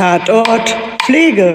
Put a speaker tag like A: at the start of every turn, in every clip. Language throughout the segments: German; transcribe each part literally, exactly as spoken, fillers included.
A: Tatort Pflege.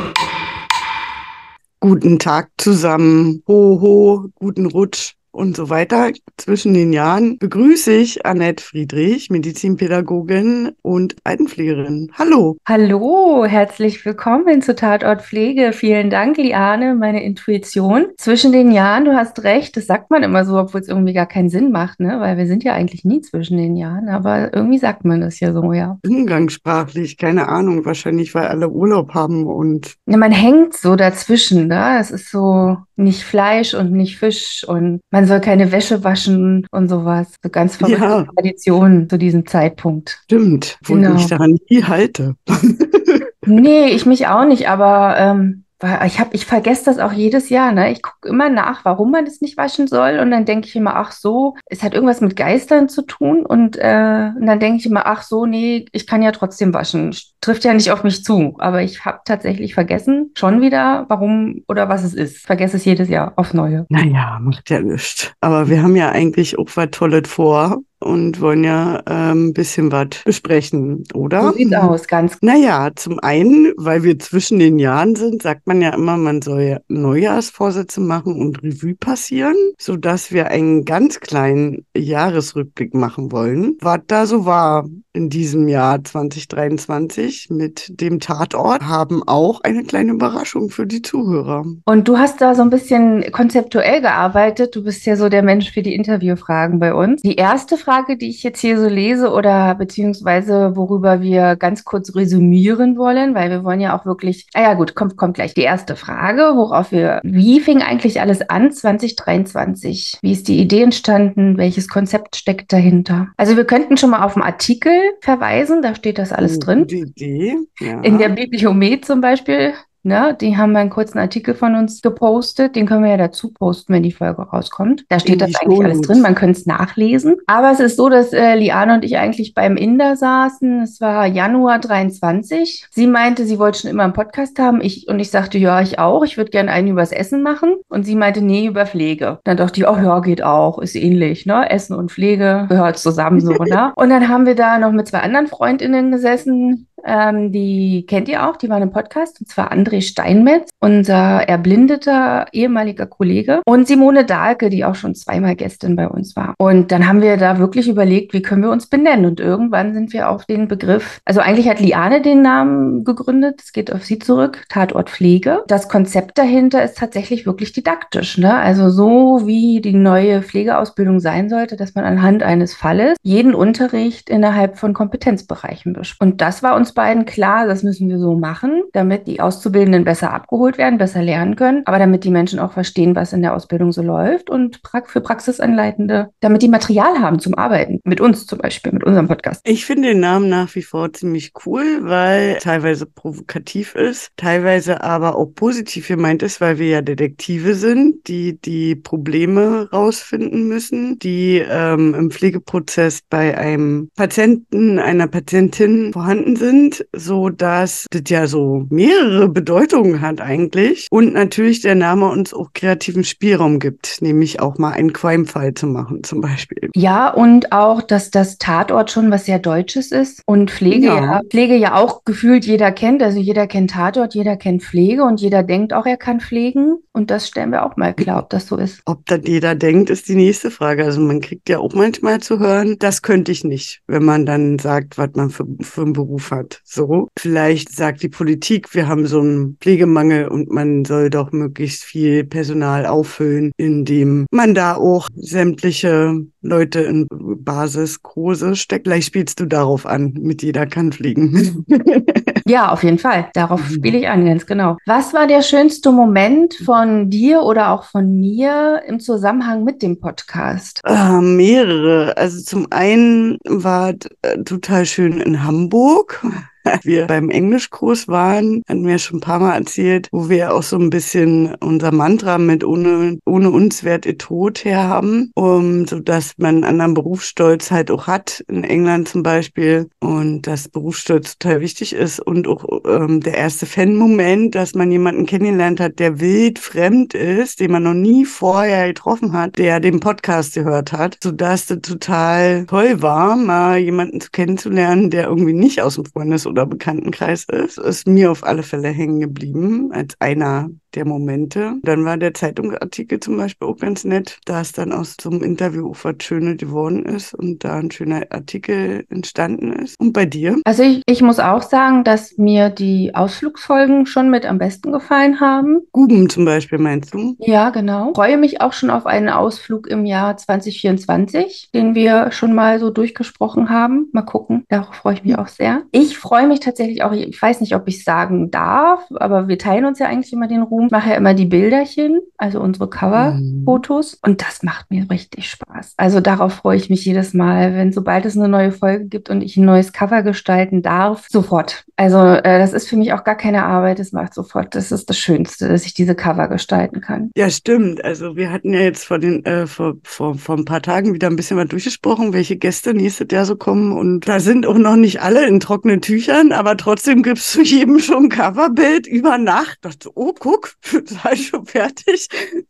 A: Guten Tag zusammen, ho, ho, guten Rutsch und so weiter. Zwischen den Jahren begrüße ich Annette Friedrich, Medizinpädagogin und Altenpflegerin. Hallo.
B: Hallo, herzlich willkommen zu Tatort Pflege. Vielen Dank, Liane, meine Intuition. Zwischen den Jahren, du hast recht, das sagt man immer so, obwohl es irgendwie gar keinen Sinn macht, ne? Weil wir sind ja eigentlich nie zwischen den Jahren, aber irgendwie sagt man das ja so, ja.
A: Umgangssprachlich, keine Ahnung, wahrscheinlich, weil alle Urlaub haben und
B: Ja, man hängt so dazwischen, ne? Es ist so nicht Fleisch und nicht Fisch und man soll keine Wäsche waschen und sowas. So ganz verrückte
A: ja,
B: Traditionen zu diesem Zeitpunkt.
A: stimmt, obwohl ich mich
B: Genau.
A: daran nie halte.
B: Nee, ich mich auch nicht, aber ähm, weil ich hab, ich vergesse das auch jedes Jahr, ne? Ich gucke immer nach, warum man es nicht waschen soll und dann denke ich immer, ach so, es hat irgendwas mit Geistern zu tun und, äh, und dann denke ich immer, ach so, nee, ich kann ja trotzdem waschen. Trifft ja nicht auf mich zu, aber ich habe tatsächlich vergessen, schon wieder, warum oder was es ist. Vergesse es jedes Jahr aufs Neue.
A: Naja, macht ja nichts. Aber wir haben ja eigentlich auch was Tolles vor und wollen ja ähm, ein bisschen was besprechen,
B: So
A: oder?
B: sieht's aus, ganz.
A: Naja, zum einen, weil wir zwischen den Jahren sind, sagt man ja immer, man soll ja Neujahrsvorsätze machen und Revue passieren, sodass wir einen ganz kleinen Jahresrückblick machen wollen, was da so war in diesem Jahr zwanzig dreiundzwanzig mit dem Tatort, haben auch eine kleine Überraschung für die Zuhörer.
B: Und du hast da so ein bisschen konzeptuell gearbeitet. Du bist ja so der Mensch für die Interviewfragen bei uns. Die erste Frage, die ich jetzt hier so lese oder beziehungsweise worüber wir ganz kurz resümieren wollen, weil wir wollen ja auch wirklich, ah ja gut, kommt, kommt gleich die erste Frage, worauf wir, wie fing eigentlich alles an zwanzig dreiundzwanzig? Wie ist die Idee entstanden? Welches Konzept steckt dahinter? Also wir könnten schon mal auf einen Artikel verweisen, da steht das alles
A: Oh,
B: drin.
A: gute Idee,
B: In der
A: ja.
B: Bibliomet zum Beispiel, ne, die haben einen kurzen Artikel von uns gepostet. Den können wir ja dazu posten, wenn die Folge rauskommt. Da steht
A: In
B: das
A: die
B: eigentlich alles drin.
A: Shownotes.
B: Man könnte es nachlesen. Aber es ist so, dass äh, Liane und ich eigentlich beim Inder saßen. Es war Januar dreiundzwanzig. Sie meinte, sie wollte schon immer einen Podcast haben. Ich, und ich sagte, ja, ich auch. Ich würde gerne einen übers Essen machen. Und sie meinte, nee, über Pflege. Dann dachte ich, oh ja, geht auch. Ist ähnlich, ne? Essen und Pflege gehört zusammen so, ne? Und dann haben wir da noch mit zwei anderen FreundInnen gesessen. Ähm, die kennt ihr auch, die waren im Podcast, und zwar André Steinmetz, unser erblindeter ehemaliger Kollege, und Simone Dahlke, die auch schon zweimal Gästin bei uns war. Und dann haben wir da wirklich überlegt, wie können wir uns benennen? Und irgendwann sind wir auf den Begriff, also eigentlich hat Liane den Namen gegründet, es geht auf sie zurück, Tatort Pflege. Das Konzept dahinter ist tatsächlich wirklich didaktisch, ne? Also so wie die neue Pflegeausbildung sein sollte, dass man anhand eines Falles jeden Unterricht innerhalb von Kompetenzbereichen bespricht. Und das war uns beiden klar, das müssen wir so machen, damit die Auszubildenden besser abgeholt werden, besser lernen können, aber damit die Menschen auch verstehen, was in der Ausbildung so läuft und für Praxisanleitende, damit die Material haben zum Arbeiten. Mit uns zum Beispiel, mit unserem Podcast.
A: Ich finde den Namen nach wie vor ziemlich cool, weil teilweise provokativ ist, teilweise aber auch positiv gemeint ist, weil wir ja Detektive sind, die die Probleme rausfinden müssen, die ähm, im Pflegeprozess bei einem Patienten, einer Patientin vorhanden sind, so dass das ja so mehrere Bedeutungen hat eigentlich und natürlich der Name uns auch kreativen Spielraum gibt, nämlich auch mal einen Crime-Fall zu machen zum Beispiel.
B: Ja, und auch, dass das Tatort schon was sehr Deutsches ist und Pflege
A: Ja.
B: ja, Pflege ja auch gefühlt jeder kennt. Also jeder kennt Tatort, jeder kennt Pflege und jeder denkt auch, er kann pflegen. Und das stellen wir auch mal klar, ob das so ist.
A: Ob das jeder denkt, ist die nächste Frage. Also man kriegt ja auch manchmal zu hören, das könnte ich nicht, wenn man dann sagt, was man für, für einen Beruf hat. So, vielleicht sagt die Politik, wir haben so einen Pflegemangel und man soll doch möglichst viel Personal auffüllen, indem man da auch sämtliche Leute in Basiskurse steckt. Vielleicht spielst du darauf an, mit jeder kann fliegen.
B: Ja, auf jeden Fall. Darauf spiele ich an, ganz genau. Was war der schönste Moment von dir oder auch von mir im Zusammenhang mit dem Podcast?
A: Ah, mehrere. Also zum einen war es äh, total schön in Hamburg. Als wir beim Englischkurs waren, hatten wir schon ein paar Mal erzählt, wo wir auch so ein bisschen unser Mantra mit ohne, ohne uns wärt ihr tot her haben, um, so dass man einen anderen Berufsstolz halt auch hat, in England zum Beispiel, und dass Berufsstolz total wichtig ist und auch ähm, der erste Fan-Moment, dass man jemanden kennengelernt hat, der wild fremd ist, den man noch nie vorher getroffen hat, der den Podcast gehört hat, sodass das total toll war, mal jemanden kennenzulernen, der irgendwie nicht aus dem Freundes- oder Bekanntenkreis ist, ist mir auf alle Fälle hängen geblieben als einer der Momente. Dann war der Zeitungsartikel zum Beispiel auch ganz nett, da es dann aus so einem Interview auch was Schönes geworden ist und da ein schöner Artikel entstanden ist. Und bei dir?
B: Also ich, ich muss auch sagen, dass mir die Ausflugsfolgen schon mit am besten gefallen haben.
A: Guben zum Beispiel, meinst du?
B: Ja, genau. Freue mich auch schon auf einen Ausflug im Jahr zwanzig vierundzwanzig, den wir schon mal so durchgesprochen haben. Mal gucken, darauf freue ich mich auch sehr. Ich freue mich tatsächlich auch, ich weiß nicht, ob ich sagen darf, aber wir teilen uns ja eigentlich immer den Ruhm. Ich mache ja immer die Bilderchen, also unsere
A: Mhm.
B: Cover-Fotos und das macht mir richtig Spaß. Also darauf freue ich mich jedes Mal, wenn sobald es eine neue Folge gibt und ich ein neues Cover gestalten darf, sofort. Also äh, das ist für mich auch gar keine Arbeit, es macht sofort, das ist das Schönste, dass ich diese Cover gestalten kann.
A: Ja, stimmt. Also wir hatten ja jetzt vor den äh, vor, vor, vor ein paar Tagen wieder ein bisschen mal durchgesprochen, welche Gäste nächstes Jahr so kommen. Und da sind auch noch nicht alle in trockenen Tüchern, aber trotzdem gibt's zu jedem schon ein Coverbild über Nacht. Ich dachte, oh, guck, sei schon fertig.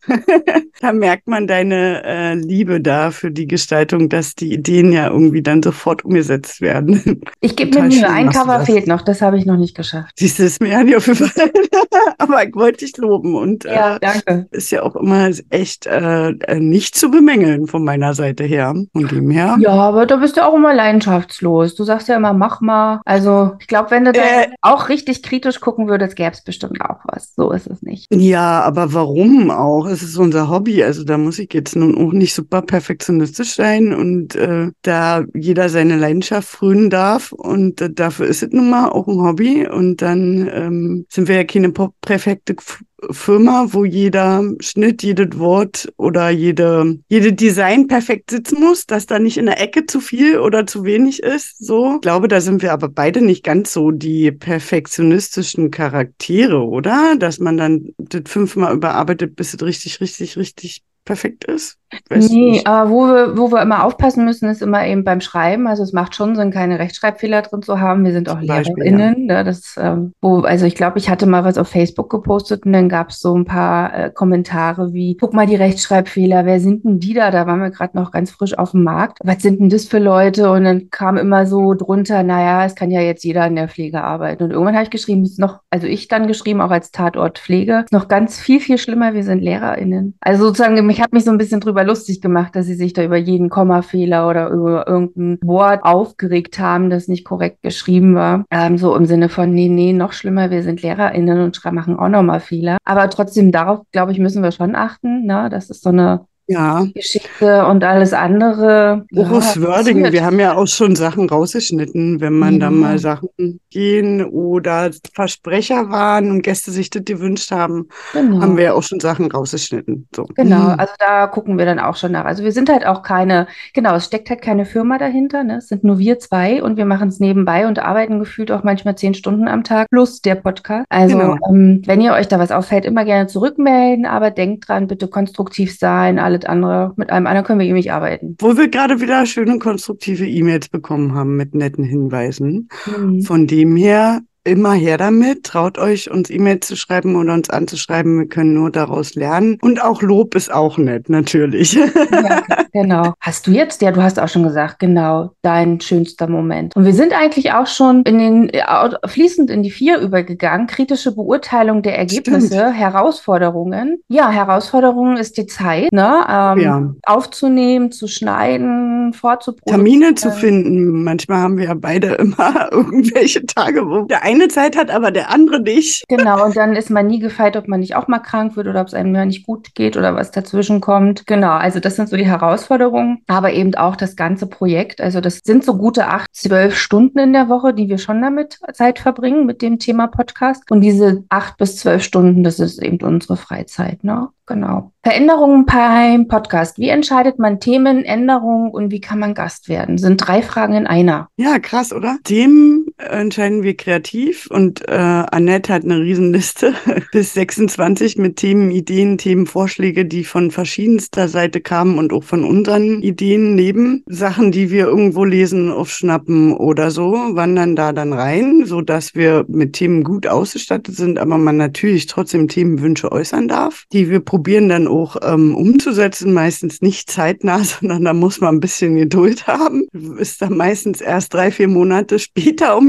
A: Da merkt man deine äh, Liebe da für die Gestaltung, dass die Ideen ja irgendwie dann sofort umgesetzt werden.
B: Ich gebe mir
A: Total
B: Mühe,
A: schön
B: ein
A: machst du
B: Cover
A: das.
B: fehlt noch, das habe ich noch nicht geschafft.
A: Siehst du, es mir ja nicht aufgefallen. Aber ich wollte dich loben und
B: Ja,
A: äh,
B: danke.
A: ist ja auch immer echt äh, äh, nicht zu bemängeln von meiner Seite her. Von dem her.
B: Ja, aber da bist du auch immer leidenschaftslos. Du sagst ja immer, mach mal. Also, ich glaube, wenn du da
A: Äh,
B: auch richtig kritisch gucken würdest, gäbe es bestimmt auch was. So ist es nicht.
A: ja, aber warum auch? Es ist unser Hobby. Also da muss ich jetzt nun auch nicht super perfektionistisch sein und äh, da jeder seine Leidenschaft frönen darf. Und äh, dafür ist es nun mal auch ein Hobby. Und dann ähm, sind wir ja keine po- perfekte F- Firma, wo jeder Schnitt, jedes Wort oder jede, jede Design perfekt sitzen muss, dass da nicht in der Ecke zu viel oder zu wenig ist. So. Ich glaube, da sind wir aber beide nicht ganz so die perfektionistischen Charaktere, oder? Dass man dann das fünfmal überarbeitet, bis es richtig, richtig, richtig perfekt ist. Ich weiß
B: Nee,
A: nicht.
B: aber wo wir, wo wir immer aufpassen müssen, ist immer eben beim Schreiben. Also es macht schon Sinn, keine Rechtschreibfehler drin zu haben. Wir sind auch
A: Zum Beispiel, ja.
B: LehrerInnen. Ne? Das, ähm, wo, also ich glaube, ich hatte mal was auf Facebook gepostet und dann gab es so ein paar äh, Kommentare wie, guck mal die Rechtschreibfehler, wer sind denn die da? Da waren wir gerade noch ganz frisch auf dem Markt. Was sind denn das für Leute? Und dann kam immer so drunter, naja, es kann ja jetzt jeder in der Pflege arbeiten. Und irgendwann habe ich geschrieben, es ist noch, also ich dann geschrieben, auch als Tatort Pflege, ist noch ganz viel, viel schlimmer, wir sind LehrerInnen. Also sozusagen, mich hat mich so ein bisschen drüber lustig gemacht, dass sie sich da über jeden Kommafehler oder über irgendein Wort aufgeregt haben, das nicht korrekt geschrieben war. Ähm, so im Sinne von, nee, nee, noch schlimmer, wir sind LehrerInnen und schra- machen auch nochmal Fehler. Aber trotzdem, darauf, glaube ich, müssen wir schon achten. Ne? Das ist so eine
A: Ja.
B: Geschichte und alles andere, ja,
A: Hohes Wording. Wir
B: passiert.
A: haben ja auch schon Sachen rausgeschnitten, wenn man da mal
B: Ja,
A: Sachen gehen oder Versprecher waren und Gäste sich das gewünscht haben, haben
B: genau.
A: wir ja auch schon Sachen rausgeschnitten. So.
B: Genau,
A: Hm.
B: also da gucken wir dann auch schon nach. Also wir sind halt auch keine, genau, es steckt halt keine Firma dahinter, ne? Es sind nur wir zwei und wir machen es nebenbei und arbeiten gefühlt auch manchmal zehn Stunden am Tag plus der Podcast. Also
A: Genau.
B: ähm, wenn ihr euch da was auffällt, immer gerne zurückmelden, aber denkt dran, bitte konstruktiv sein, alles andere, mit allem anderen können wir eh nicht arbeiten.
A: Wo wir gerade wieder schöne konstruktive E-Mails bekommen haben mit netten Hinweisen.
B: Mhm.
A: Von dem her immer her damit. Traut euch, uns E-Mails zu schreiben oder uns anzuschreiben. Wir können nur daraus lernen. Und auch Lob ist auch nett, natürlich.
B: Ja, g- genau. Hast du jetzt, ja, du hast auch schon gesagt, genau, dein schönster Moment. Und wir sind eigentlich auch schon in den, äh, au- fließend in die vier übergegangen. Kritische Beurteilung der
A: Stimmt.
B: Ergebnisse, Herausforderungen. Ja, Herausforderungen ist die Zeit, ne? Ähm,
A: Ja.
B: aufzunehmen, zu schneiden,
A: Termine zu
B: vorzuproduzieren.
A: finden. Manchmal haben wir ja beide immer irgendwelche Tage, wo der eine Zeit hat, aber der andere nicht.
B: Genau, und dann ist man nie gefeit, ob man nicht auch mal krank wird oder ob es einem ja nicht gut geht oder was dazwischen kommt. Genau, also das sind so die Herausforderungen, aber eben auch das ganze Projekt. Also das sind so gute acht, zwölf Stunden in der Woche, die wir schon damit Zeit verbringen mit dem Thema Podcast. Und diese acht bis zwölf Stunden, das ist eben unsere Freizeit, ne? Genau. Veränderungen beim Podcast. Wie entscheidet man Themen, Änderungen und wie kann man Gast werden? Sind drei Fragen in einer.
A: Ja, krass, oder? Dem entscheiden wir kreativ und äh, Annette hat eine Riesenliste bis sechsundzwanzig mit Themen, Ideen, Themenvorschläge, die von verschiedenster Seite kamen und auch von unseren Ideen neben Sachen, die wir irgendwo lesen, aufschnappen oder so, wandern da dann rein, so dass wir mit Themen gut ausgestattet sind, aber man natürlich trotzdem Themenwünsche äußern darf, die wir probieren dann auch ähm, umzusetzen, meistens nicht zeitnah, sondern da muss man ein bisschen Geduld haben. Ist dann meistens erst drei, vier Monate später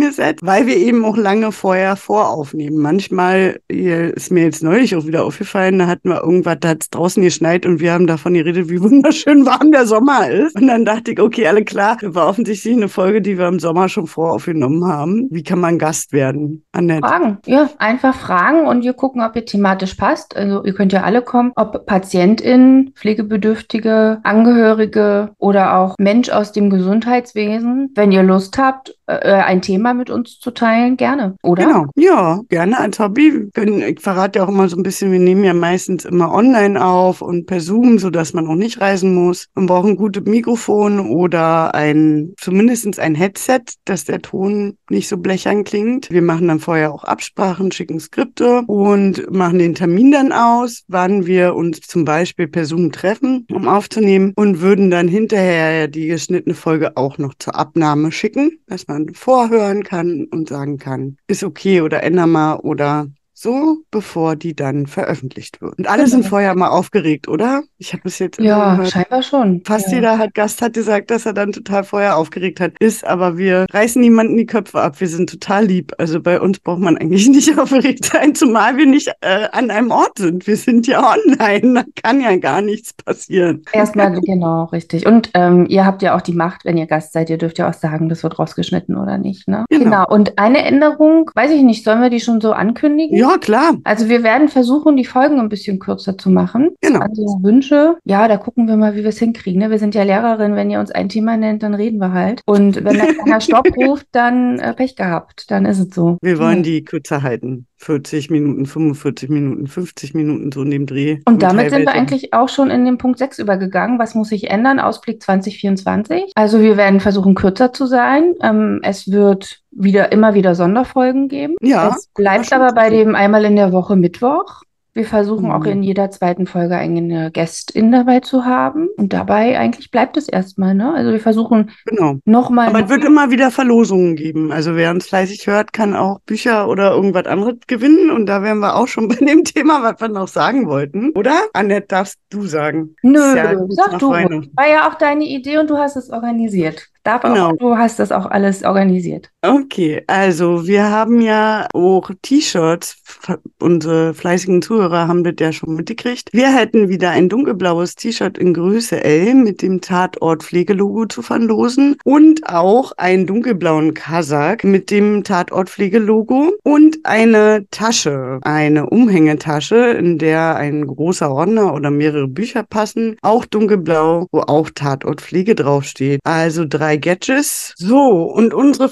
A: umgesetzt, weil wir eben auch lange vorher voraufnehmen. Manchmal hier ist mir jetzt neulich auch wieder aufgefallen, da hatten wir irgendwas, da hat es draußen geschneit und wir haben davon geredet, wie wunderschön warm der Sommer ist. Und dann dachte ich, okay, alle klar, das war offensichtlich eine Folge, die wir im Sommer schon voraufgenommen haben. Wie kann man Gast werden? Annette.
B: Fragen, ja, einfach fragen und wir gucken, ob ihr thematisch passt. Also ihr könnt ja alle kommen, ob PatientInnen, Pflegebedürftige, Angehörige oder auch Mensch aus dem Gesundheitswesen. Wenn ihr Lust habt, äh, ein Thema mit uns zu teilen, gerne, oder?
A: Genau, ja, gerne als Hobby. Wir können, ich verrate ja auch immer so ein bisschen, wir nehmen ja meistens immer online auf und per Zoom, sodass man auch nicht reisen muss. Man braucht ein gutes Mikrofon oder ein, zumindest ein Headset, dass der Ton nicht so blechern klingt. Wir machen dann vorher auch Absprachen, schicken Skripte und machen den Termin dann aus, wann wir uns zum Beispiel per Zoom treffen, um aufzunehmen und würden dann hinterher die geschnittene Folge auch noch zur Abnahme schicken, dass man vorhören kann und sagen kann, ist okay oder änder mal oder so, bevor die dann veröffentlicht wird. Und alle sind
B: Genau.
A: vorher mal aufgeregt, oder? Ich habe bis jetzt immer
B: Ja,
A: gehört,
B: scheinbar schon.
A: fast
B: Ja.
A: jeder hat, Gast hat gesagt, dass er dann total vorher aufgeregt hat. Ist, aber wir reißen niemanden die Köpfe ab. Wir sind total lieb. Also bei uns braucht man eigentlich nicht aufgeregt sein, zumal wir nicht äh, an einem Ort sind. Wir sind ja online. Da kann ja gar nichts passieren.
B: Erstmal, genau, richtig. Und ähm, ihr habt ja auch die Macht, wenn ihr Gast seid, ihr dürft ja auch sagen, das wird rausgeschnitten oder nicht, ne?
A: Genau.
B: Genau. Und eine Änderung, weiß ich nicht, sollen wir die schon so ankündigen?
A: Ja, klar.
B: Also wir werden versuchen, die Folgen ein bisschen kürzer zu machen.
A: Genau.
B: Also Wünsche, ja, da gucken wir mal, wie wir es hinkriegen. Ne? Wir sind ja Lehrerin, wenn ihr uns ein Thema nennt, dann reden wir halt. Und wenn da keiner Stopp ruft, dann äh, Pech gehabt, dann ist es so.
A: Wir wollen
B: Ja.
A: die kürzer halten. vierzig Minuten, fünfundvierzig Minuten, fünfzig Minuten, so in dem Dreh.
B: Und damit sind wir
A: teilweise-
B: eigentlich auch schon in den Punkt sechs übergegangen. Was muss sich ändern? Ausblick zwanzig vierundzwanzig. Also wir werden versuchen, kürzer zu sein. Ähm, es wird wieder immer wieder Sonderfolgen geben.
A: Ja,
B: Es bleibt
A: schon
B: aber bei
A: so.
B: dem einmal in der Woche Mittwoch. Wir versuchen auch
A: Mhm.
B: in jeder zweiten Folge eine Gästin dabei zu haben. Und dabei eigentlich bleibt es erstmal, ne? Also wir versuchen
A: Genau.
B: nochmal.
A: Aber es wird immer wieder Verlosungen geben. Also wer uns fleißig hört, kann auch Bücher oder irgendwas anderes gewinnen. Und da wären wir auch schon bei dem Thema, was wir noch sagen wollten. Oder? Annette, darfst du sagen?
B: Nö,
A: Ist ja kurz
B: sag
A: nach
B: du ruhig.
A: Weihnachten.
B: War ja auch deine Idee und du hast es organisiert. Darf auch,
A: Genau.
B: du hast das auch alles organisiert.
A: Okay, also wir haben ja auch T-Shirts. F- Unsere fleißigen Zuhörer haben das ja schon mitgekriegt. Wir hätten wieder ein dunkelblaues T-Shirt in Größe L mit dem Tatort Pflegelogo zu verlosen und auch einen dunkelblauen Kasak mit dem Tatort Pflegelogo und eine Tasche, eine Umhängetasche, in der ein großer Ordner oder mehrere Bücher passen, auch dunkelblau, wo auch Tatort Pflege draufsteht. Also drei Gadgets. So, und unsere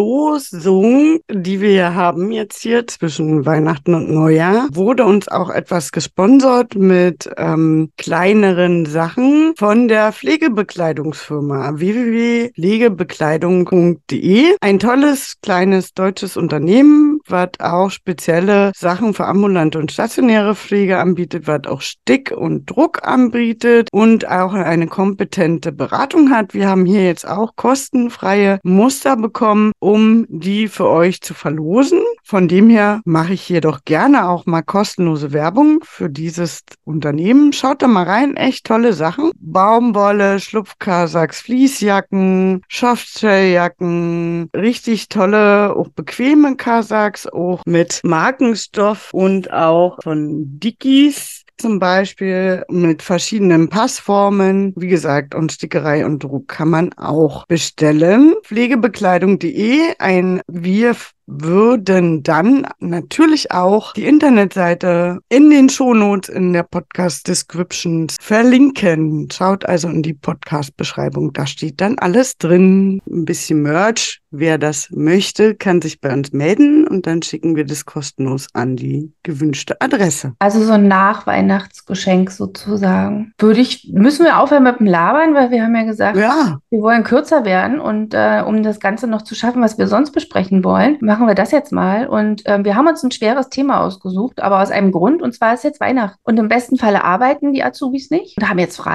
A: Verlosung, die wir ja haben jetzt hier zwischen Weihnachten und Neujahr, wurde uns auch etwas gesponsert mit ähm, kleineren Sachen von der Pflegebekleidungsfirma w w w punkt pflegebekleidung punkt de. Ein tolles, kleines deutsches Unternehmen, was auch spezielle Sachen für ambulante und stationäre Pflege anbietet, was auch Stick und Druck anbietet und auch eine kompetente Beratung hat. Wir haben hier jetzt auch kostenfreie Muster bekommen, um die für euch zu verlosen. Von dem her mache ich hier doch gerne auch mal kostenlose Werbung für dieses Unternehmen. Schaut da mal rein, echt tolle Sachen. Baumwolle, Schlupfkasaks, Fließjacken, Softshelljacken, richtig tolle, auch bequeme Kasaks, auch mit Markenstoff und auch von Dickies. Zum Beispiel mit verschiedenen Passformen. Wie gesagt, und Stickerei und Druck kann man auch bestellen. pflegebekleidung punkt de, ein Wir würden dann natürlich auch die Internetseite in den Shownotes in der Podcast-Description verlinken. Schaut also in die Podcast-Beschreibung, da steht dann alles drin. Ein bisschen Merch. Wer das möchte, kann sich bei uns melden und dann schicken wir das kostenlos an die gewünschte Adresse.
B: Also so ein Nachweihnachtsgeschenk sozusagen. Würde ich, müssen wir aufhören mit dem Labern, weil wir haben ja gesagt,
A: Ja,
B: wir wollen kürzer werden und äh, um das Ganze noch zu schaffen, was wir sonst besprechen wollen, machen wir das jetzt mal. Und äh, wir haben uns ein schweres Thema ausgesucht, aber aus einem Grund, und zwar ist jetzt Weihnachten. Und im besten Falle arbeiten die Azubis nicht und haben jetzt frei.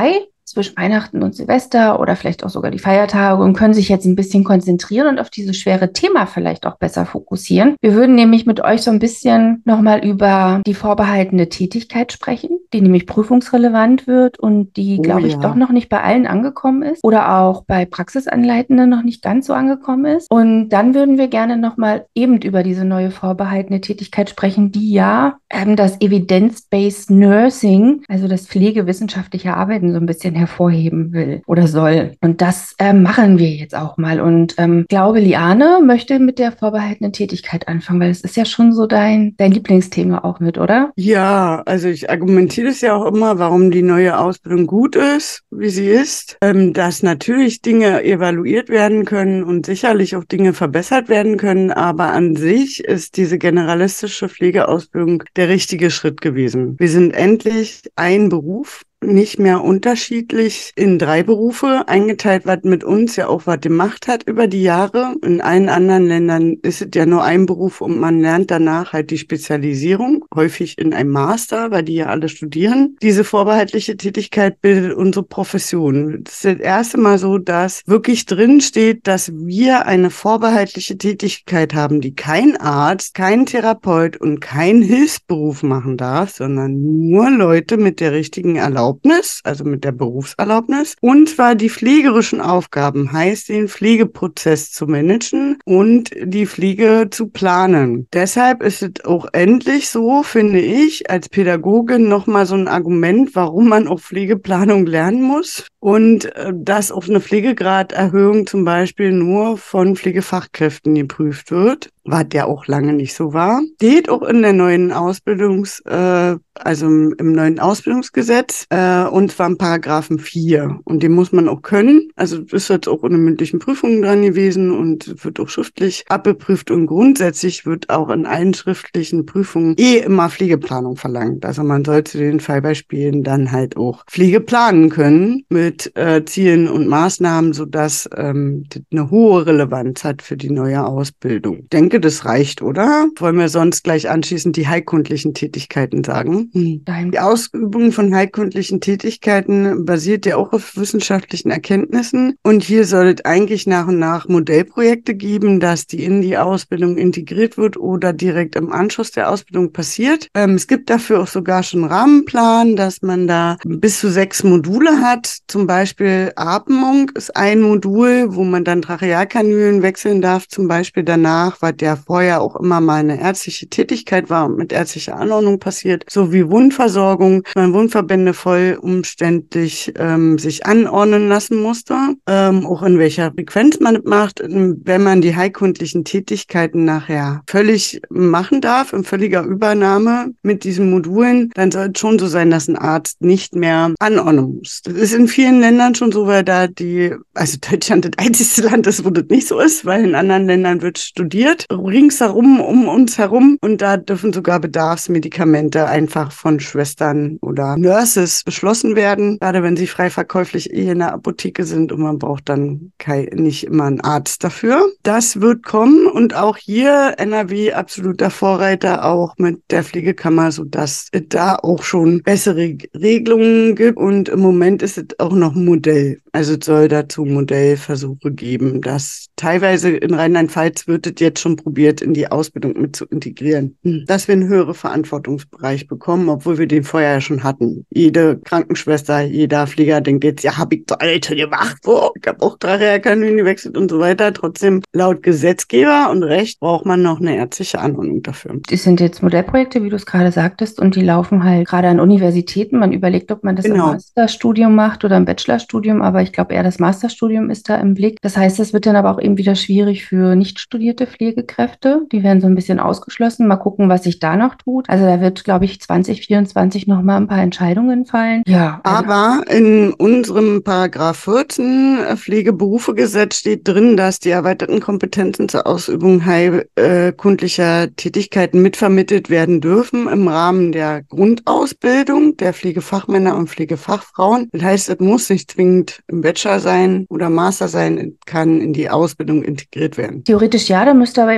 B: zwischen Weihnachten und Silvester oder vielleicht auch sogar die Feiertage und können sich jetzt ein bisschen konzentrieren und auf dieses schwere Thema vielleicht auch besser fokussieren. Wir würden nämlich mit euch so ein bisschen nochmal über die vorbehaltene Tätigkeit sprechen, die nämlich prüfungsrelevant wird und die,
A: Oh
B: glaube ich, doch
A: ja.
B: noch nicht bei allen angekommen ist oder auch bei Praxisanleitenden noch nicht ganz so angekommen ist. Und dann würden wir gerne nochmal eben über diese neue vorbehaltene Tätigkeit sprechen, die ja ähm, das Evidence-Based Nursing, also das pflegewissenschaftliche Arbeiten so ein bisschen hervorheben will oder soll. Und das ähm, machen wir jetzt auch mal. Und ähm, glaube, Liane möchte mit der vorbehaltenen Tätigkeit anfangen, weil es ist ja schon so dein, dein Lieblingsthema auch mit, oder?
A: Ja, also ich argumentiere es ja auch immer, warum die neue Ausbildung gut ist, wie sie ist, ähm, dass natürlich Dinge evaluiert werden können und sicherlich auch Dinge verbessert werden können, aber an sich ist diese generalistische Pflegeausbildung der richtige Schritt gewesen. Wir sind endlich ein Beruf, nicht mehr unterschiedlich in drei Berufe eingeteilt, was mit uns ja auch was gemacht hat über die Jahre. In allen anderen Ländern ist es ja nur ein Beruf und man lernt danach halt die Spezialisierung, häufig in einem Master, weil die ja alle studieren. Diese vorbehaltliche Tätigkeit bildet unsere Profession. Das ist das erste Mal so, dass wirklich drin steht, dass wir eine vorbehaltliche Tätigkeit haben, die kein Arzt, kein Therapeut und kein Hilfsberuf machen darf, sondern nur Leute mit der richtigen Erlaubnis, also mit der Berufserlaubnis, und zwar die pflegerischen Aufgaben, heißt den Pflegeprozess zu managen und die Pflege zu planen. Deshalb ist es auch endlich so, finde ich, als Pädagogin nochmal so ein Argument, warum man auch Pflegeplanung lernen muss und äh, dass auch eine Pflegegraderhöhung zum Beispiel nur von Pflegefachkräften geprüft wird, was ja auch lange nicht so war. Steht auch in der neuen Ausbildungs, äh, also im, im neuen Ausbildungsgesetz, äh, und zwar im Paragraphen vier. Und den muss man auch können. Also ist jetzt auch in den mündlichen Prüfungen dran gewesen und wird auch schriftlich abgeprüft. Und grundsätzlich wird auch in allen schriftlichen Prüfungen eh immer Pflegeplanung verlangt. Also man soll zu den Fallbeispielen dann halt auch Pflege planen können mit äh, Zielen und Maßnahmen, sodass ähm, das eine hohe Relevanz hat für die neue Ausbildung. Ich denke, das reicht, oder? Wollen wir sonst gleich anschließend die heilkundlichen Tätigkeiten sagen? Hm.
B: Nein.
A: Die Ausübung von heilkundlichen Tätigkeiten basiert ja auch auf wissenschaftlichen Erkenntnissen. Und hier soll es eigentlich nach und nach Modellprojekte geben, dass die in die Ausbildung integriert wird oder direkt im Anschluss der Ausbildung passiert. Ähm, es gibt dafür auch sogar schon einen Rahmenplan, dass man da bis zu sechs Module hat. Zum Beispiel Atmung ist ein Modul, wo man dann Trachealkanülen wechseln darf, zum Beispiel danach, weil der vorher auch immer mal eine ärztliche Tätigkeit war und mit ärztlicher Anordnung passiert, sowie Wundversorgung, man Wundverbände voll umständlich ähm, sich anordnen lassen musste, ähm, auch in welcher Frequenz man es macht. Wenn man die heilkundlichen Tätigkeiten nachher völlig machen darf, in völliger Übernahme mit diesen Modulen, dann soll es schon so sein, dass ein Arzt nicht mehr anordnen muss. Das ist in vielen Ländern schon so, weil da die, also Deutschland das einzige Land ist, wo das nicht so ist, weil in anderen Ländern wird studiert, ringsherum, um uns herum, und da dürfen sogar Bedarfsmedikamente einfach von Schwestern oder Nurses beschlossen werden, gerade wenn sie frei verkäuflich eh in der Apotheke sind und man braucht dann kein, nicht immer einen Arzt dafür. Das wird kommen und auch hier N R W absoluter Vorreiter, auch mit der Pflegekammer, sodass es da auch schon bessere Regelungen gibt, und im Moment ist es auch noch ein Modell. Also es soll dazu Modellversuche geben, dass teilweise in Rheinland-Pfalz wird es jetzt schon probiert, in die Ausbildung mit zu integrieren, dass wir einen höheren Verantwortungsbereich bekommen, obwohl wir den vorher ja schon hatten. Jede Krankenschwester, jeder Pfleger denkt jetzt, ja, habe ich zur Alte gemacht, oh, ich habe auch Trachealkanülen gewechselt und so weiter. Trotzdem, laut Gesetzgeber und Recht braucht man noch eine ärztliche Anordnung dafür.
B: Das sind jetzt Modellprojekte, wie du es gerade sagtest, und die laufen halt gerade an Universitäten. Man überlegt, ob man das im
A: Genau.
B: Masterstudium macht oder im Bachelorstudium, aber ich glaube eher das Masterstudium ist da im Blick. Das heißt, es wird dann aber auch eben wieder schwierig für nicht studierte Pflegekräfte. Die werden so ein bisschen ausgeschlossen. Mal gucken, was sich da noch tut. Also da wird, glaube ich, zwanzig vierundzwanzig noch mal ein paar Entscheidungen fallen. Ja, also
A: Aber in unserem Paragraph vierzehn Pflegeberufegesetz steht drin, dass die erweiterten Kompetenzen zur Ausübung heilkundlicher Tätigkeiten mitvermittelt werden dürfen im Rahmen der Grundausbildung der Pflegefachmänner und Pflegefachfrauen. Das heißt, es muss nicht zwingend im Bachelor sein oder Master sein, es kann in die Ausbildung integriert werden.
B: theoretisch ja, da müsste aber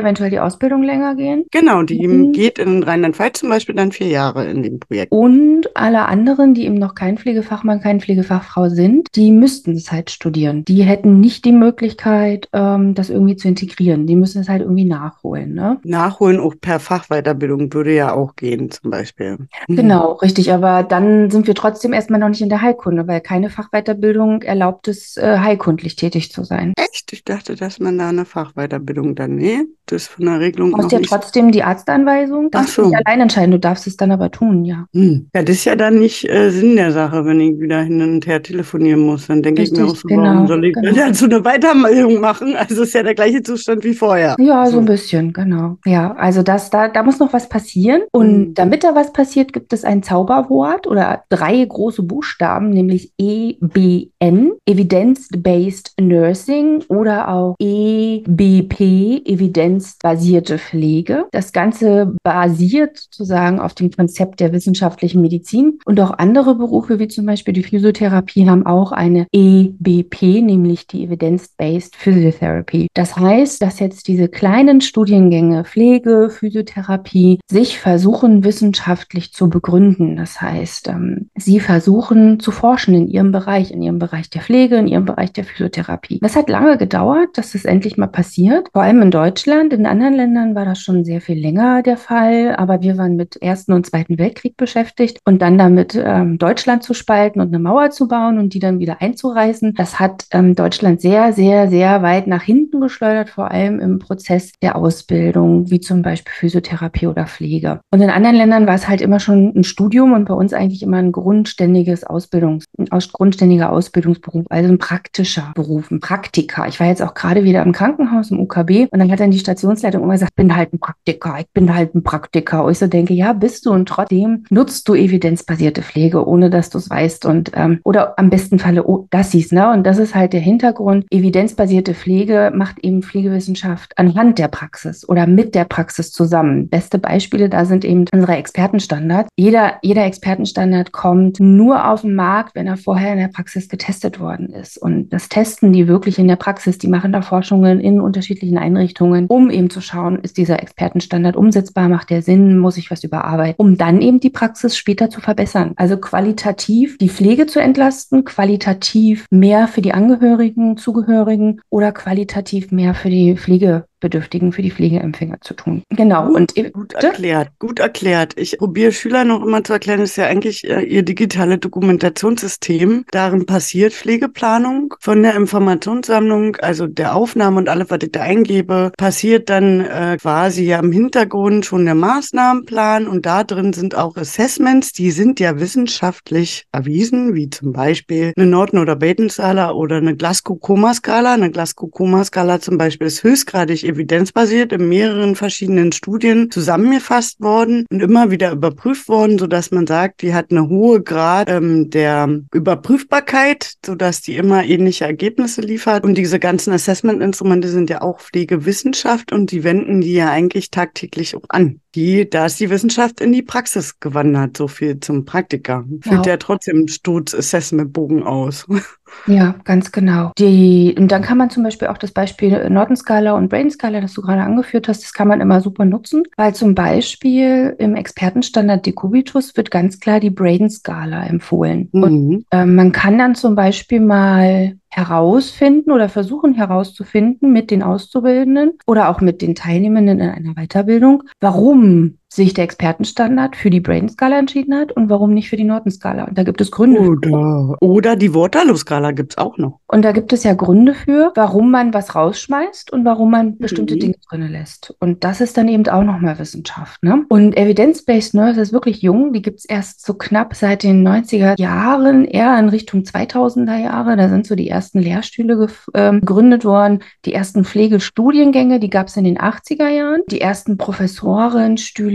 B: eventuell die Ausbildung länger gehen.
A: Genau, die
B: Mhm.
A: geht in Rheinland-Pfalz zum Beispiel dann vier Jahre in dem Projekt.
B: Und alle anderen, die eben noch kein Pflegefachmann, keine Pflegefachfrau sind, die müssten es halt studieren. Die hätten nicht die Möglichkeit, ähm, das irgendwie zu integrieren. Die müssen es halt irgendwie nachholen, ne?
A: Nachholen auch per Fachweiterbildung würde ja auch gehen, zum Beispiel. Mhm.
B: Genau, richtig. Aber dann sind wir trotzdem erstmal noch nicht in der Heilkunde, weil keine Fachweiterbildung erlaubt es, äh, heilkundlich tätig zu sein.
A: Echt? Ich dachte, dass man da eine Fachweiterbildung dann, nee, das ist von der Regelung
B: Du brauchst
A: noch
B: ja
A: nicht so.
B: trotzdem die Arztanweisung.
A: Ach
B: Darfst du nicht
A: so.
B: allein entscheiden, du darfst es dann aber tun, ja.
A: Hm. Ja, das ist ja dann nicht äh, Sinn der Sache, wenn ich wieder hin und her telefonieren muss. Dann denke ich mir auch
B: Richtig,
A: so, warum
B: genau,
A: soll ich
B: genau.
A: dazu eine Weiterbildung machen? Also ist ja der gleiche Zustand wie vorher.
B: Ja, so ein
A: So.
B: bisschen, genau. Ja, also das, da, da muss noch was passieren. Und
A: Hm.
B: damit da was passiert, gibt es ein Zauberwort oder drei große Buchstaben, nämlich E B N, Evidence-Based Nursing, oder auch E B P, evidenzbasierte Pflege. Das Ganze basiert sozusagen auf dem Konzept der wissenschaftlichen Medizin. Und auch andere Berufe, wie zum Beispiel die Physiotherapie, haben auch eine E B P, nämlich die Evidence-Based Physiotherapy. Das heißt, dass jetzt diese kleinen Studiengänge Pflege, Physiotherapie sich versuchen, wissenschaftlich zu begründen. Das heißt, ähm, sie versuchen zu forschen in ihrem Bereich, in ihrem Bereich der Pflege, in ihrem Bereich der Physiotherapie. Das hat lange gedauert, dass das endlich mal passiert. Vor allem in Deutschland. In anderen Ländern war das schon sehr viel länger der Fall. Aber wir waren mit Ersten und Zweiten Weltkrieg beschäftigt und dann damit ähm, Deutschland zu spalten und eine Mauer zu bauen und die dann wieder einzureißen. Das hat ähm, Deutschland sehr, sehr, sehr weit nach hinten geschleudert, vor allem im Prozess der Ausbildung, wie zum Beispiel Physiotherapie oder Pflege. Und in anderen Ländern war es halt immer schon ein Studium und bei uns eigentlich immer ein grundständiges Ausbildungs, ein aus, grundständiger Ausbildungsberuf, also ein praktischer Beruf, ein Praktiker. Ich war jetzt auch gerade wieder im Krankenhaus, im U K B, und dann hat dann die Stationsleitung immer gesagt, ich bin halt ein Praktiker, ich bin halt ein Praktiker. Und ich so denke, ja, bist du, und trotzdem nutzt du evidenzbasierte Pflege, ohne dass du es weißt, und ähm, oder am besten Falle, oh, das siehst, ne? Und das ist halt der Hintergrund. Evidenzbasierte Pflege macht eben Pflegewissenschaft anhand der Praxis oder mit der Praxis zusammen. Beste Beispiele da sind eben unsere Expertenstandards. Jeder, jeder Expertenstandard kommt nur auf den Markt, wenn er vorher in der Praxis getestet worden ist. Und das testen die wirklich in der Praxis. Die machen da Forschungen in unterschiedlichen Einrichtungen, um eben zu schauen, ist dieser Expertenstandard umsetzbar, macht der Sinn, muss ich was überarbeiten, um dann eben die Praxis später zu verbessern. Also qualitativ die Pflege zu entlasten, qualitativ mehr für die Angehörigen, Zugehörigen oder qualitativ mehr für die Pflegebedürftigen, für die Pflegeempfänger zu tun. Genau.
A: Gut,
B: Und
A: gut
B: bitte?
A: erklärt, gut erklärt. Ich probiere Schülern noch immer zu erklären, das ist ja eigentlich äh, ihr digitale Dokumentationssystem. Darin passiert Pflegeplanung von der Informationssammlung, also der Aufnahme und alles, was ich da eingebe, passiert dann äh, quasi ja im Hintergrund schon der Maßnahmenplan, und da drin sind auch Assessments, die sind ja wissenschaftlich erwiesen, wie zum Beispiel eine Norton- oder Baten-Skala oder eine Glasgow-Coma-Skala. Eine Glasgow-Coma-Skala zum Beispiel ist höchstgradig evidenzbasiert in mehreren verschiedenen Studien zusammengefasst worden und immer wieder überprüft worden, sodass man sagt, die hat eine hohe Grad ähm, der Überprüfbarkeit, sodass die immer ähnliche Ergebnisse liefert. Und diese ganzen Assessment-Instrumente sind ja auch Pflegewissenschaft, und die wenden die ja eigentlich tagtäglich auch an. Die, da ist die Wissenschaft in die Praxis gewandert, so viel zum Praktiker. Füllt
B: Genau.
A: ja trotzdem Sturz-Assessment-Bogen aus.
B: Ja, ganz genau. Die, und dann kann man zum Beispiel auch das Beispiel Norton-Skala und Braden-Skala, das du gerade angeführt hast, das kann man immer super nutzen, weil zum Beispiel im Expertenstandard Decubitus wird ganz klar die Braden-Skala empfohlen. Und
A: Mhm.
B: äh, man kann dann zum Beispiel mal herausfinden oder versuchen herauszufinden mit den Auszubildenden oder auch mit den Teilnehmenden in einer Weiterbildung, warum sich der Expertenstandard für die Braden-Skala entschieden hat und warum nicht für die Norton-Skala. Und da gibt es Gründe für.
A: Oder, oder die Waterloo-Skala gibt's auch noch.
B: Und da gibt es ja Gründe für, warum man was rausschmeißt und warum man bestimmte
A: Mhm.
B: Dinge drin lässt. Und das ist dann eben auch nochmal Wissenschaft, ne? Und Evidence-Based Nurse ist wirklich jung. Die gibt es erst so knapp seit den neunziger Jahren, eher in Richtung zweitausender Jahre. Da sind so die ersten Lehrstühle gef- ähm, gegründet worden. Die ersten Pflegestudiengänge, die gab es in den achtziger Jahren. Die ersten Professorenstühle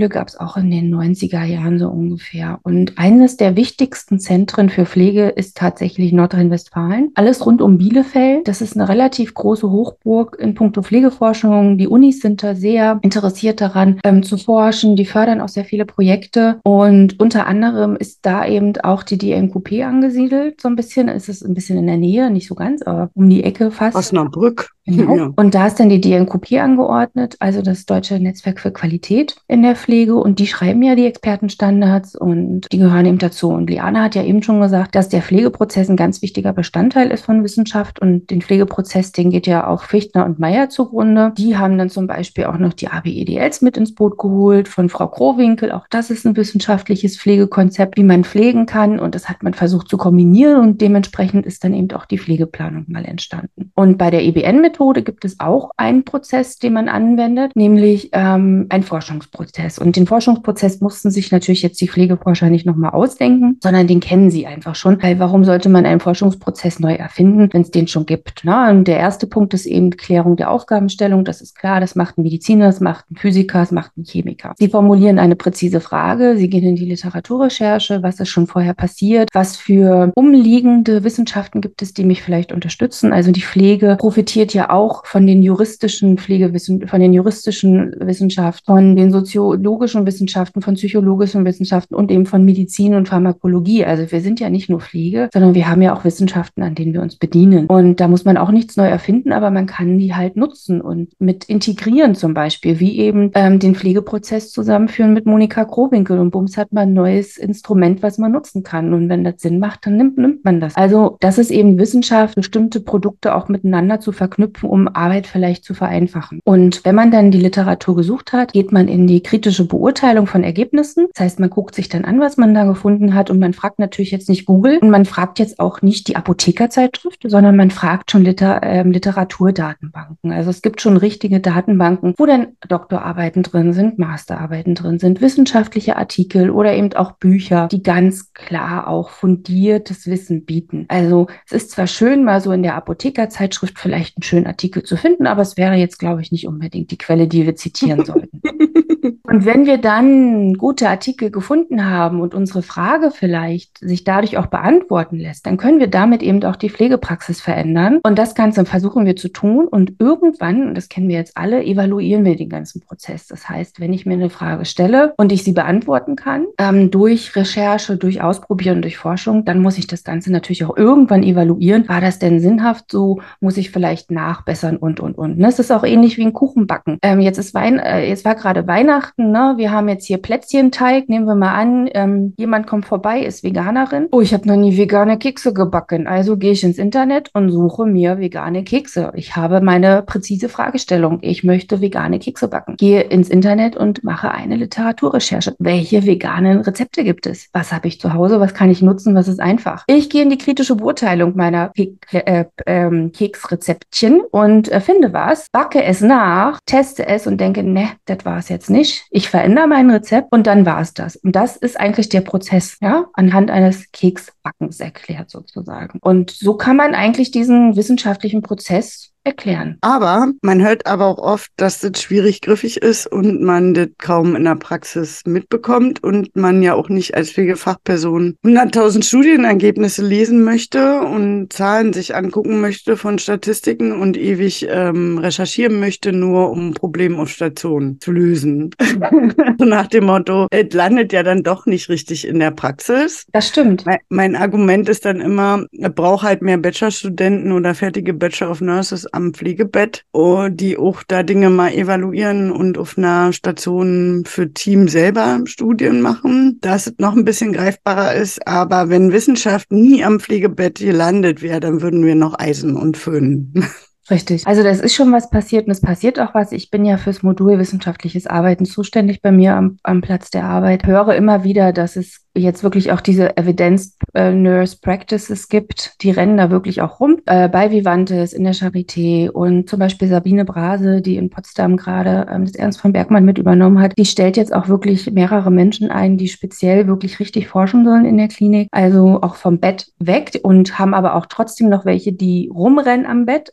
B: Pflege gab es auch in den neunziger Jahren so ungefähr. Und eines der wichtigsten Zentren für Pflege ist tatsächlich Nordrhein-Westfalen. Alles rund um Bielefeld. Das ist eine relativ große Hochburg in puncto Pflegeforschung. Die Unis sind da sehr interessiert daran, ähm, zu forschen. Die fördern auch sehr viele Projekte. Und unter anderem ist da eben auch die D N Q P angesiedelt. So ein bisschen ist es ein bisschen in der Nähe, nicht so ganz, aber um die Ecke fast.
A: Osnabrück.
B: Genau.
A: Ja.
B: Und da ist dann die D N Q P angeordnet, also das Deutsche Netzwerk für Qualität in der Pflege. Und die schreiben ja die Expertenstandards und die gehören eben dazu. Und Liane hat ja eben schon gesagt, dass der Pflegeprozess ein ganz wichtiger Bestandteil ist von Wissenschaft. Und den Pflegeprozess, den geht ja auch Fichtner und Meyer zugrunde. Die haben dann zum Beispiel auch noch die A B E D Ls mit ins Boot geholt von Frau Krowinkel. Auch das ist ein wissenschaftliches Pflegekonzept, wie man pflegen kann. Und das hat man versucht zu kombinieren. Und dementsprechend ist dann eben auch die Pflegeplanung mal entstanden. Und bei der E B N-Methode gibt es auch einen Prozess, den man anwendet, nämlich ähm, einen Forschungsprozess. Und den Forschungsprozess mussten sich natürlich jetzt die Pflegeforscher nicht nochmal ausdenken, sondern den kennen sie einfach schon. Weil warum sollte man einen Forschungsprozess neu erfinden, wenn es den schon gibt? Ne? Und der erste Punkt ist eben Klärung der Aufgabenstellung. Das ist klar, das macht ein Mediziner, das macht ein Physiker, das macht ein Chemiker. Sie formulieren eine präzise Frage, sie gehen in die Literaturrecherche, was ist schon vorher passiert, was für umliegende Wissenschaften gibt es, die mich vielleicht unterstützen. Also die Pflege profitiert ja auch von den juristischen Pflegewissen, von den juristischen Wissenschaften, von den soziologischen Wissenschaften, von psychologischen Wissenschaften und eben von Medizin und Pharmakologie. Also wir sind ja nicht nur Pflege, sondern wir haben ja auch Wissenschaften, an denen wir uns bedienen. Und da muss man auch nichts neu erfinden, aber man kann die halt nutzen und mit integrieren zum Beispiel, wie eben ähm, den Pflegeprozess zusammenführen mit Monika Krowinkel. Und bums hat man ein neues Instrument, was man nutzen kann. Und wenn das Sinn macht, dann nimmt, nimmt man das. Also das ist eben Wissenschaft, bestimmte Produkte auch miteinander zu verknüpfen, um Arbeit vielleicht zu vereinfachen. Und wenn man dann die Literatur gesucht hat, geht man in die kritische Beurteilung von Ergebnissen. Das heißt, man guckt sich dann an, was man da gefunden hat und man fragt natürlich jetzt nicht Google und man fragt jetzt auch nicht die Apothekerzeitschrift, sondern man fragt schon Liter, äh, Literaturdatenbanken. Also es gibt schon richtige Datenbanken, wo dann Doktorarbeiten drin sind, Masterarbeiten drin sind, wissenschaftliche Artikel oder eben auch Bücher, die ganz klar auch fundiertes Wissen bieten. Also es ist zwar schön, mal so in der Apothekerzeitschrift vielleicht einen schönen Artikel zu finden, aber es wäre jetzt, glaube ich, nicht unbedingt die Quelle, die wir zitieren sollten. Und wenn wir dann gute Artikel gefunden haben und unsere Frage vielleicht sich dadurch auch beantworten lässt, dann können wir damit eben auch die Pflegepraxis verändern. Und das Ganze versuchen wir zu tun. Und irgendwann, und das kennen wir jetzt alle, evaluieren wir den ganzen Prozess. Das heißt, wenn ich mir eine Frage stelle und ich sie beantworten kann, ähm, durch Recherche, durch Ausprobieren, durch Forschung, dann muss ich das Ganze natürlich auch irgendwann evaluieren. War das denn sinnhaft so? Muss ich vielleicht nachbessern und, und, und. Es ist auch ähnlich wie ein Kuchenbacken. Ähm, jetzt ist Wein, äh, jetzt war gerade Weihnachten, ne? Wir haben jetzt hier Plätzchenteig, nehmen wir mal an, ähm, jemand kommt vorbei, ist Veganerin. Oh, ich habe noch nie vegane Kekse gebacken. Also gehe ich ins Internet und suche mir vegane Kekse. Ich habe meine präzise Fragestellung. Ich möchte vegane Kekse backen. Gehe ins Internet und mache eine Literaturrecherche. Welche veganen Rezepte gibt es? Was habe ich zu Hause? Was kann ich nutzen? Was ist einfach? Ich gehe in die kritische Beurteilung meiner Ke äh, äh, Keksrezeptchen und äh, finde was, backe es nach, teste es und denke, ne, das war es jetzt nicht. Ich verändere mein Rezept und dann war es das. Und das ist eigentlich der Prozess, ja, anhand eines Keksbackens erklärt sozusagen. Und so kann man eigentlich diesen wissenschaftlichen Prozess erklären.
A: Aber man hört aber auch oft, dass das schwierig griffig ist und man das kaum in der Praxis mitbekommt und man ja auch nicht als Pflegefachperson hunderttausend Studienergebnisse lesen möchte und Zahlen sich angucken möchte von Statistiken und ewig ähm, recherchieren möchte, nur um ein Problem auf Station zu lösen. So nach dem Motto, es landet ja dann doch nicht richtig in der Praxis.
B: Das stimmt.
A: Mein, mein Argument ist dann immer, es braucht halt mehr Bachelorstudenten oder fertige Bachelor of Nurses am Pflegebett, die auch da Dinge mal evaluieren und auf einer Station für Team selber Studien machen, dass es noch ein bisschen greifbarer ist. Aber wenn Wissenschaft nie am Pflegebett gelandet wäre, dann würden wir noch eisen und föhnen.
B: Richtig. Also das ist schon was passiert und es passiert auch was. Ich bin ja fürs Modul wissenschaftliches Arbeiten zuständig bei mir am, am Platz der Arbeit. Höre immer wieder, dass es jetzt wirklich auch diese Evidence-Nurse Practices gibt. Die rennen da wirklich auch rum. Äh, bei Vivantes, in der Charité und zum Beispiel Sabine Brase, die in Potsdam gerade ähm, das Ernst von Bergmann mit übernommen hat, die stellt jetzt auch wirklich mehrere Menschen ein, die speziell wirklich richtig forschen sollen in der Klinik. Also auch vom Bett weg und haben aber auch trotzdem noch welche, die rumrennen am Bett. Also aber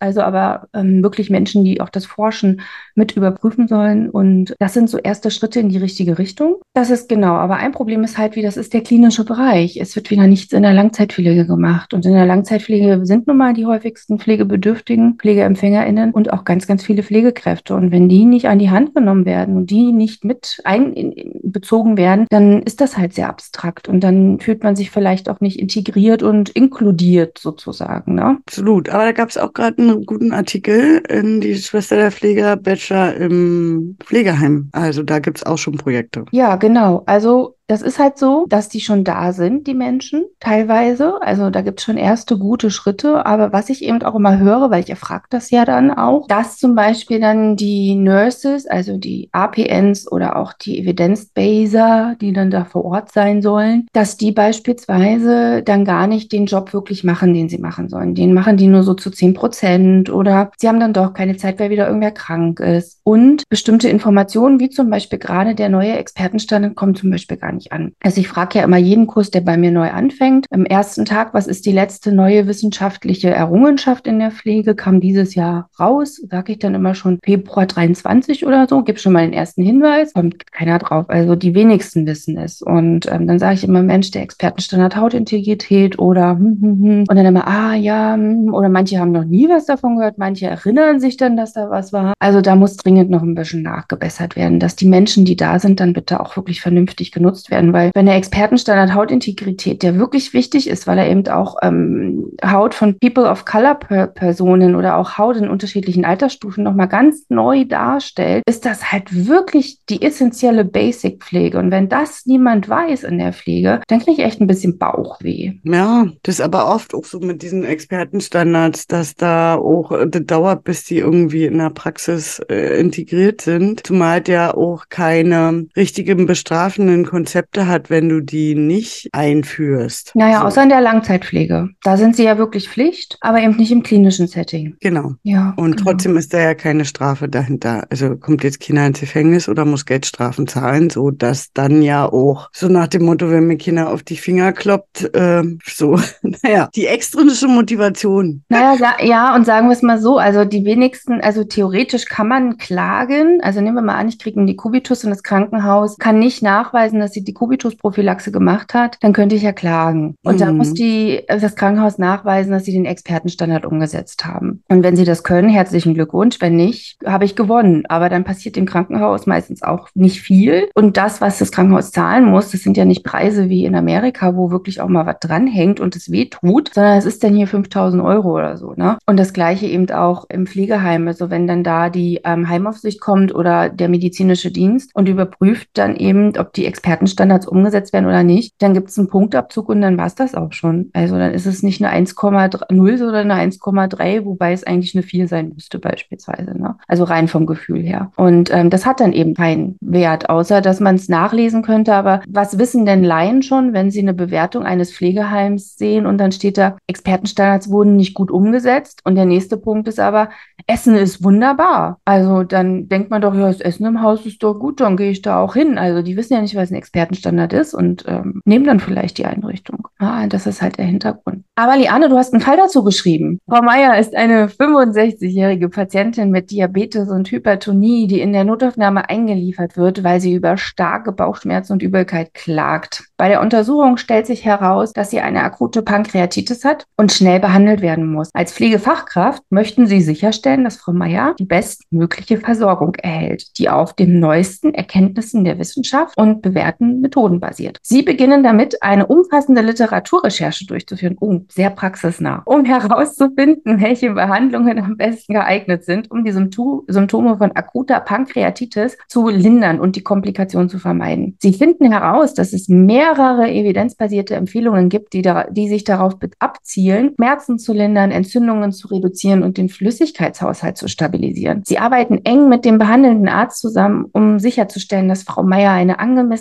B: aber ähm, wirklich Menschen, die auch das Forschen mit überprüfen sollen. Und das sind so erste Schritte in die richtige Richtung. Das ist genau. Aber ein Problem ist halt, wie das ist der klinische Bereich. Es wird wieder nichts in der Langzeitpflege gemacht. Und in der Langzeitpflege sind nun mal die häufigsten Pflegebedürftigen, PflegeempfängerInnen und auch ganz, ganz viele Pflegekräfte. Und wenn die nicht an die Hand genommen werden und die nicht mit einbezogen werden, dann ist das halt sehr abstrakt. Und dann fühlt man sich vielleicht auch nicht integriert und inkludiert sozusagen. Ne?
A: Absolut. Aber da gab es auch gerade einen guten Artikel in die Schwester der Pfleger, Bachelor im Pflegeheim. Also da gibt es auch schon Projekte.
B: Ja, genau. Also das ist halt so, dass die schon da sind, die Menschen, teilweise. Also da gibt es schon erste gute Schritte. Aber was ich eben auch immer höre, weil ich erfrage das ja dann auch, dass zum Beispiel dann die Nurses, also die A P Ns oder auch die Evidence-Baser, die dann da vor Ort sein sollen, dass die beispielsweise dann gar nicht den Job wirklich machen, den sie machen sollen. Den machen die nur so zu zehn Prozent oder sie haben dann doch keine Zeit, weil wieder irgendwer krank ist. Und bestimmte Informationen, wie zum Beispiel gerade der neue Expertenstand, kommen zum Beispiel gar nicht an. Also ich frage ja immer jeden Kurs, der bei mir neu anfängt, am ersten Tag, was ist die letzte neue wissenschaftliche Errungenschaft in der Pflege, kam dieses Jahr raus, sage ich dann immer schon Februar dreiundzwanzig oder so, gib schon mal den ersten Hinweis, kommt keiner drauf, also die wenigsten wissen es. Und ähm, dann sage ich immer, Mensch, der Expertenstandard Hautintegrität oder hm, hm, hm. Und dann immer, ah ja, hm. Oder manche haben noch nie was davon gehört, manche erinnern sich dann, dass da was war. Also da muss dringend noch ein bisschen nachgebessert werden, dass die Menschen, die da sind, dann bitte auch wirklich vernünftig genutzt werden, weil wenn der Expertenstandard Hautintegrität, der wirklich wichtig ist, weil er eben auch ähm, Haut von People of Color per Personen oder auch Haut in unterschiedlichen Altersstufen nochmal ganz neu darstellt, ist das halt wirklich die essentielle Basic-Pflege. Und wenn das niemand weiß in der Pflege, dann kriege ich echt ein bisschen Bauchweh.
A: Ja, das ist aber oft auch so mit diesen Expertenstandards, dass da auch, äh, das dauert, bis die irgendwie in der Praxis äh, integriert sind, zumal der auch keine richtigen bestrafenden Konzepte hat, wenn du die nicht einführst.
B: Naja,
A: So.
B: außer in der Langzeitpflege. Da sind sie ja wirklich Pflicht, aber eben nicht im klinischen Setting.
A: Genau.
B: Ja,
A: Und
B: genau.
A: trotzdem ist da ja keine Strafe dahinter. Also kommt jetzt Kinder ins Gefängnis oder muss Geldstrafen zahlen, so dass dann ja auch so nach dem Motto, wenn mir Kinder auf die Finger kloppt, äh, so, naja, die extrinsische Motivation.
B: Naja, sa- ja, und sagen wir es mal so, also die wenigsten, also theoretisch kann man klagen, also nehmen wir mal an, ich kriege einen Dekubitus und das Krankenhaus kann nicht nachweisen, dass sie Dekubitus-Prophylaxe gemacht hat, dann könnte ich ja klagen. Und da muss
A: Mhm.
B: die, das Krankenhaus nachweisen, dass sie den Expertenstandard umgesetzt haben. Und wenn sie das können, herzlichen Glückwunsch, wenn nicht, habe ich gewonnen. Aber dann passiert dem Krankenhaus meistens auch nicht viel. Und das, was das Krankenhaus zahlen muss, das sind ja nicht Preise wie in Amerika, wo wirklich auch mal was dranhängt und es weh tut, sondern es ist dann hier fünftausend Euro oder so, ne? Und das Gleiche eben auch im Pflegeheim. Also wenn dann da die ähm, Heimaufsicht kommt oder der medizinische Dienst und überprüft dann eben, ob die Expertenstandards umgesetzt werden oder nicht, dann gibt es einen Punktabzug und dann war es das auch schon. Also dann ist es nicht eine eins Komma null, sondern eine eins Komma drei, wobei es eigentlich eine vier sein müsste beispielsweise, ne? Also rein vom Gefühl her. Und ähm, das hat dann eben keinen Wert, außer dass man es nachlesen könnte. Aber was wissen denn Laien schon, wenn sie eine Bewertung eines Pflegeheims sehen und dann steht da, Expertenstandards wurden nicht gut umgesetzt und der nächste Punkt ist aber, Essen ist wunderbar. Also dann denkt man doch, ja, das Essen im Haus ist doch gut, dann gehe ich da auch hin. Also die wissen ja nicht, was ein Expertenstandard ist und ähm, nehmen dann vielleicht die Einrichtung. Ah, das ist halt der Hintergrund. Aber Liane, du hast einen Fall dazu geschrieben. Frau Meier ist eine fünfundsechzigjährige Patientin mit Diabetes und Hypertonie, die in der Notaufnahme eingeliefert wird, weil sie über starke Bauchschmerzen und Übelkeit klagt. Bei der Untersuchung stellt sich heraus, dass sie eine akute Pankreatitis hat und schnell behandelt werden muss. Als Pflegefachkraft möchten Sie sicherstellen, dass Frau Meier die bestmögliche Versorgung erhält, die auf den neuesten Erkenntnissen der Wissenschaft und bewährten Methoden basiert. Sie beginnen damit, eine umfassende Literaturrecherche durchzuführen, oh, sehr praxisnah, um herauszufinden, welche Behandlungen am besten geeignet sind, um die Sympto- Symptome von akuter Pankreatitis zu lindern und die Komplikationen zu vermeiden. Sie finden heraus, dass es mehrere evidenzbasierte Empfehlungen gibt, die, da, die sich darauf abzielen, Schmerzen zu lindern, Entzündungen zu reduzieren und den Flüssigkeitshaushalt zu stabilisieren. Sie arbeiten eng mit dem behandelnden Arzt zusammen, um sicherzustellen, dass Frau Meier eine angemessene Schmerz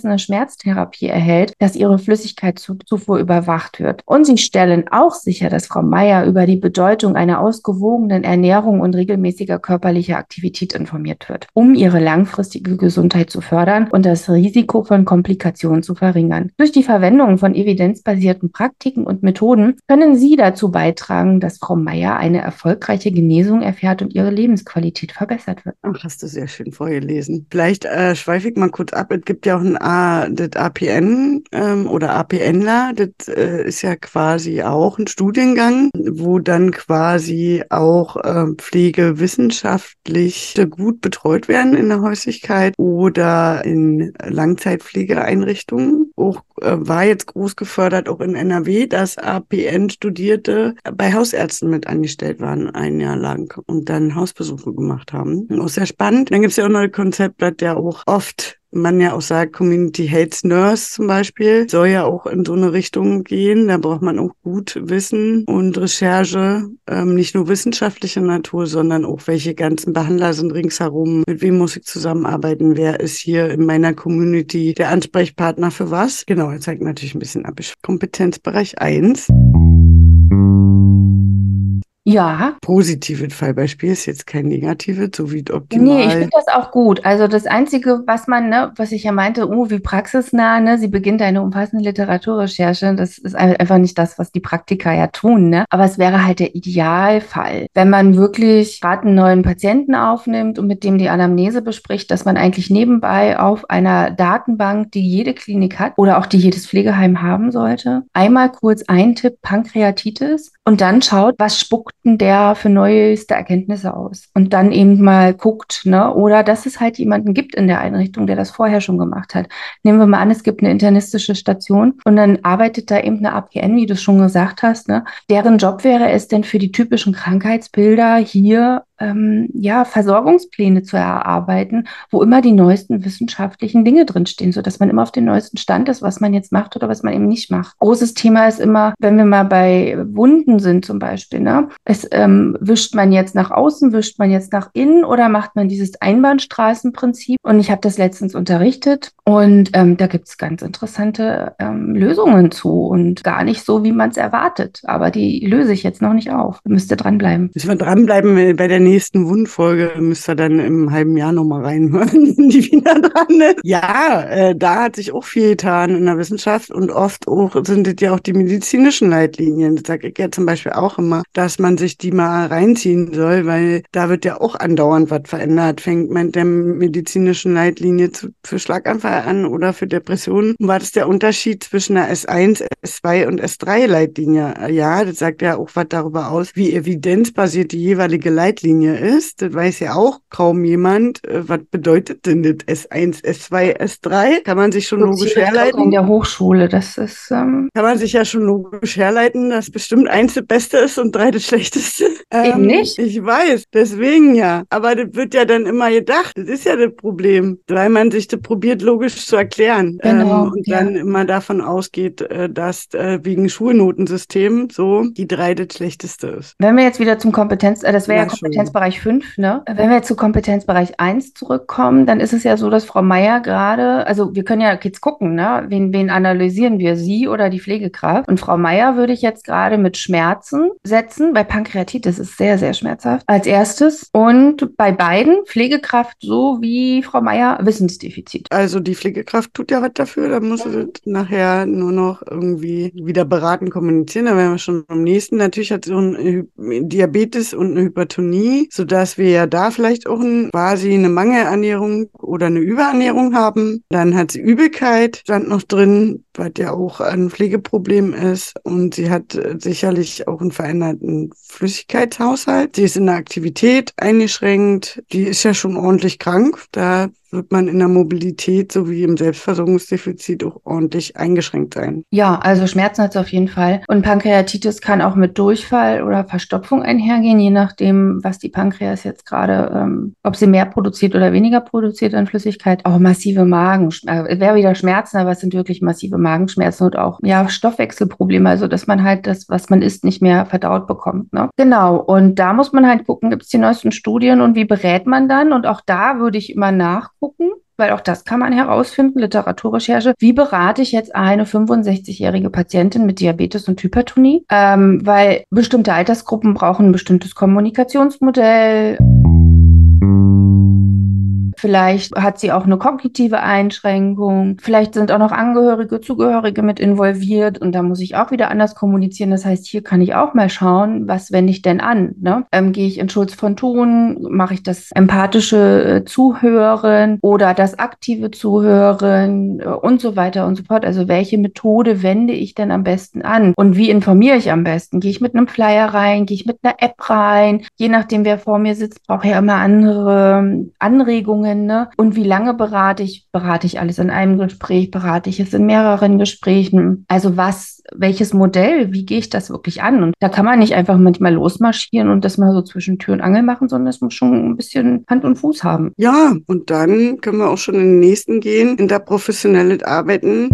B: Schmerztherapie erhält, dass ihre Flüssigkeitszufuhr überwacht wird. Und sie stellen auch sicher, dass Frau Meier über die Bedeutung einer ausgewogenen Ernährung und regelmäßiger körperlicher Aktivität informiert wird, um ihre langfristige Gesundheit zu fördern und das Risiko von Komplikationen zu verringern. Durch die Verwendung von evidenzbasierten Praktiken und Methoden können Sie dazu beitragen, dass Frau Meier eine erfolgreiche Genesung erfährt und ihre Lebensqualität verbessert wird.
A: Ach, hast du sehr schön vorgelesen. Vielleicht äh, schweife ich mal kurz ab. Es gibt ja auch ein A, das A P N ähm, oder APNler. Das äh, ist ja quasi auch ein Studiengang, wo dann quasi auch äh, Pflegewissenschaftlich gut betreut werden in der Häuslichkeit oder in Langzeitpflegeeinrichtungen. Auch äh, war jetzt groß gefördert, auch in N R W, dass A P N-Studierte bei Hausärzten mit angestellt waren, ein Jahr lang und dann Hausbesuche gemacht haben. Auch sehr spannend. Dann gibt es ja auch noch ein Konzept, das ja auch oft man ja auch sagt, Community Health Nurse zum Beispiel, soll ja auch in so eine Richtung gehen. Da braucht man auch gut Wissen und Recherche, ähm, nicht nur wissenschaftlicher Natur, sondern auch welche ganzen Behandler sind ringsherum, mit wem muss ich zusammenarbeiten, wer ist hier in meiner Community der Ansprechpartner für was. Genau, er zeigt natürlich ein bisschen ab. Kompetenzbereich eins.
B: Ja.
A: Positives Fallbeispiel ist jetzt kein negatives, so wie optimal.
B: Nee, ich finde das auch gut. Also das Einzige, was man, ne, was ich ja meinte, oh, wie praxisnah, ne, sie beginnt eine umfassende Literaturrecherche. Das ist einfach nicht das, was die Praktiker ja tun, ne? Aber es wäre halt der Idealfall, wenn man wirklich gerade einen neuen Patienten aufnimmt und mit dem die Anamnese bespricht, dass man eigentlich nebenbei auf einer Datenbank, die jede Klinik hat oder auch die jedes Pflegeheim haben sollte, einmal kurz eintippt Pankreatitis und dann schaut, was spuckt denn der für neueste Erkenntnisse aus? Und dann eben mal guckt, ne? Oder dass es halt jemanden gibt in der Einrichtung, der das vorher schon gemacht hat. Nehmen wir mal an, es gibt eine internistische Station und dann arbeitet da eben eine A P N, wie du es schon gesagt hast, ne? Deren Job wäre es denn für die typischen Krankheitsbilder hier ähm, ja, Versorgungspläne zu erarbeiten, wo immer die neuesten wissenschaftlichen Dinge drinstehen, sodass man immer auf den neuesten Stand ist, was man jetzt macht oder was man eben nicht macht. Großes Thema ist immer, wenn wir mal bei Wunden sind zum Beispiel, ne? Es, ähm, wischt man jetzt nach außen, wischt man jetzt nach innen oder macht man dieses Einbahnstraßenprinzip? Und ich habe das letztens unterrichtet und ähm, da gibt es ganz interessante ähm, Lösungen zu und gar nicht so, wie man es erwartet. Aber die löse ich jetzt noch nicht auf. Müsst ihr dranbleiben.
A: Müssen wir dranbleiben bei der nächsten Wundfolge, müsst ihr dann im halben Jahr nochmal reinhören, wenn die wieder dran ist. Ja, äh, da hat sich auch viel getan in der Wissenschaft und oft auch sind es ja auch die medizinischen Leitlinien. Das sage ich ja zum Beispiel auch immer, dass man sich die mal reinziehen soll, weil da wird ja auch andauernd was verändert. Fängt man mit der medizinischen Leitlinie zu, für Schlaganfall an oder für Depressionen. Und was ist der Unterschied zwischen der S eins, S zwei und S drei Leitlinie? Ja, das sagt ja auch was darüber aus, wie evidenzbasiert die jeweilige Leitlinie ist. Das weiß ja auch kaum jemand. Was bedeutet denn das S eins, S zwei, S drei? Kann man sich schon logisch herleiten.
B: In der Hochschule, das ist... Ähm
A: Kann man sich ja schon logisch herleiten, dass bestimmt eins das Beste ist und drei das Schlechteste.
B: Eben
A: Ähm,
B: nicht.
A: Ich weiß, deswegen ja. Aber das wird ja dann immer gedacht. Das ist ja das Problem, weil man sich das probiert logisch zu erklären.
B: Genau,
A: ähm, und
B: ja.
A: dann immer davon ausgeht, äh, dass äh, wegen Schulnotensystem so die drei das Schlechteste ist.
B: Wenn wir jetzt wieder zum Kompetenz, äh, das wäre ja,
A: Ja, schon.
B: Kompetenzbereich fünf, ne? Wenn wir jetzt zu Kompetenzbereich eins zurückkommen, dann ist es ja so, dass Frau Meier gerade, also wir können ja jetzt gucken, ne? Wen, wen analysieren wir, sie oder die Pflegekraft? Und Frau Meier würde ich jetzt gerade mit Schmerzen setzen, bei Pankreatitis ist sehr, sehr schmerzhaft, als erstes. Und bei beiden, Pflegekraft sowie Frau Meier, Wissensdefizit.
A: Also die Pflegekraft tut ja was dafür, da muss sie das nachher nur noch irgendwie wieder beraten, kommunizieren, da wären wir schon am nächsten. Natürlich hat sie so ein Hy- Diabetes und eine Hypertonie, sodass wir ja da vielleicht auch ein, quasi eine Mangelernährung oder eine Überernährung haben. Dann hat sie Übelkeit, stand noch drin, was ja auch ein Pflegeproblem ist. Und sie hat äh, sicherlich auch einen veränderten Flüssigkeitshaushalt. Sie ist in der Aktivität eingeschränkt. Die ist ja schon ordentlich krank. Da wird man in der Mobilität sowie im Selbstversorgungsdefizit auch ordentlich eingeschränkt sein.
B: Ja, also Schmerzen hat es auf jeden Fall. Und Pankreatitis kann auch mit Durchfall oder Verstopfung einhergehen, je nachdem, was die Pankreas jetzt gerade, ähm, ob sie mehr produziert oder weniger produziert an Flüssigkeit. Auch massive Magen, äh, wäre wieder Schmerzen, aber es sind wirklich massive Magenschmerzen und auch ja Stoffwechselprobleme, also dass man halt das, was man isst, nicht mehr verdaut bekommt. Ne? Genau. Und da muss man halt gucken, gibt es die neuesten Studien und wie berät man dann? Und auch da würde ich immer nachgucken. weil auch das kann man herausfinden, Literaturrecherche. Wie berate ich jetzt eine fünfundsechzigjährige Patientin mit Diabetes und Hypertonie? Ähm, weil bestimmte Altersgruppen brauchen ein bestimmtes Kommunikationsmodell. Vielleicht hat sie auch eine kognitive Einschränkung. Vielleicht sind auch noch Angehörige, Zugehörige mit involviert und da muss ich auch wieder anders kommunizieren. Das heißt, hier kann ich auch mal schauen, was wende ich denn an? Ne? Ähm, gehe ich in Schulz von Thun? Mache ich das empathische äh, Zuhören oder das aktive Zuhören äh, und so weiter und so fort? Also welche Methode wende ich denn am besten an? Und wie informiere ich am besten? Gehe ich mit einem Flyer rein? Gehe ich mit einer App rein? Je nachdem, wer vor mir sitzt, brauche ich ja immer andere Anregungen. Ne? Und wie lange berate ich? Berate ich alles in einem Gespräch? Berate ich es in mehreren Gesprächen? Also was, welches Modell? Wie gehe ich das wirklich an? Und da kann man nicht einfach manchmal losmarschieren und das mal so zwischen Tür und Angel machen, sondern es muss schon ein bisschen Hand und Fuß haben.
A: Ja, und dann können wir auch schon in den nächsten gehen, interprofessionelles Arbeiten.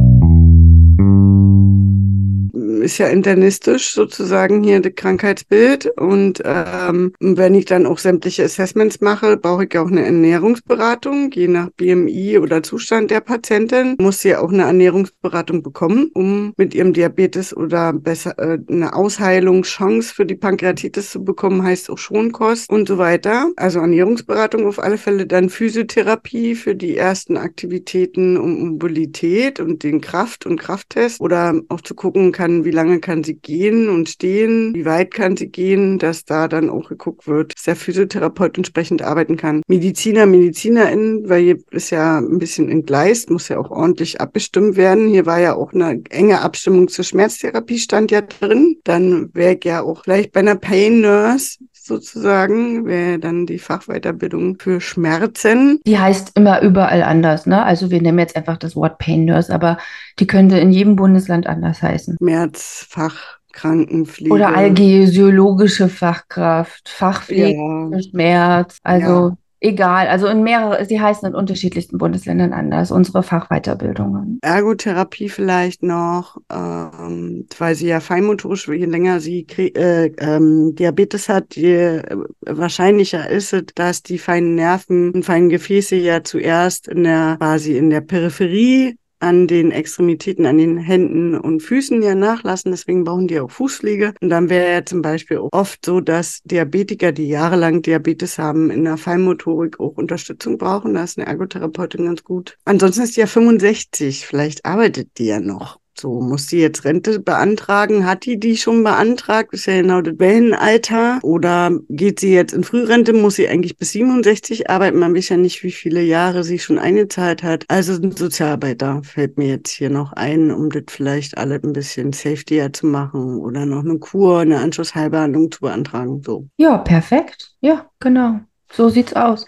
A: Ist ja internistisch sozusagen hier das Krankheitsbild und ähm, wenn ich dann auch sämtliche Assessments mache, brauche ich auch eine Ernährungsberatung, je nach B M I oder Zustand der Patientin, muss sie auch eine Ernährungsberatung bekommen, um mit ihrem Diabetes oder besser äh, eine Ausheilungschance für die Pankreatitis zu bekommen, heißt auch Schonkost und so weiter. Also Ernährungsberatung auf alle Fälle, dann Physiotherapie für die ersten Aktivitäten um Mobilität und den Kraft- und Krafttest oder auch zu gucken kann, wie lange kann sie gehen und stehen, wie weit kann sie gehen, dass da dann auch geguckt wird, dass der Physiotherapeut entsprechend arbeiten kann. Mediziner, MedizinerInnen, weil hier ist ja ein bisschen entgleist, muss ja auch ordentlich abgestimmt werden. Hier war ja auch eine enge Abstimmung zur Schmerztherapie stand ja drin. Dann wäre ich ja auch vielleicht bei einer Pain Nurse sozusagen, wäre dann die Fachweiterbildung für Schmerzen.
B: Die heißt immer überall anders, ne? Also wir nehmen jetzt einfach das Wort Pain Nurse, aber die könnte in jedem Bundesland anders heißen.
A: Schmerzfach, Krankenpflege.
B: Oder allgäsiologische Fachkraft,
A: Ja,
B: Fachpflege für Schmerz,
A: ja.
B: also egal. Also in mehrere, sie heißen in unterschiedlichsten Bundesländern anders, unsere Fachweiterbildungen.
A: Ergotherapie vielleicht noch, ähm, weil sie ja feinmotorisch, je länger sie krie- äh, ähm, Diabetes hat, je äh, wahrscheinlicher ist es, dass die feinen Nerven und feinen Gefäße ja zuerst in der, quasi in der Peripherie an den Extremitäten, an den Händen und Füßen ja nachlassen. Deswegen brauchen die auch Fußpflege. Und dann wäre ja zum Beispiel auch oft so, dass Diabetiker, die jahrelang Diabetes haben, in der Feinmotorik auch Unterstützung brauchen. Da ist eine Ergotherapeutin ganz gut. Ansonsten ist die ja fünfundsechzig. Vielleicht arbeitet die ja noch. So, muss sie jetzt Rente beantragen? Hat die die schon beantragt? Ist ja genau das Wellenalter. Oder geht sie jetzt in Frührente? Muss sie eigentlich bis siebenundsechzig arbeiten? Man weiß ja nicht, wie viele Jahre sie schon eingezahlt hat. Also ein Sozialarbeiter fällt mir jetzt hier noch ein, um das vielleicht alle ein bisschen safetier zu machen oder noch eine Kur, eine Anschlussheilbehandlung zu beantragen. So.
B: Ja, perfekt. Ja, genau. So sieht's aus.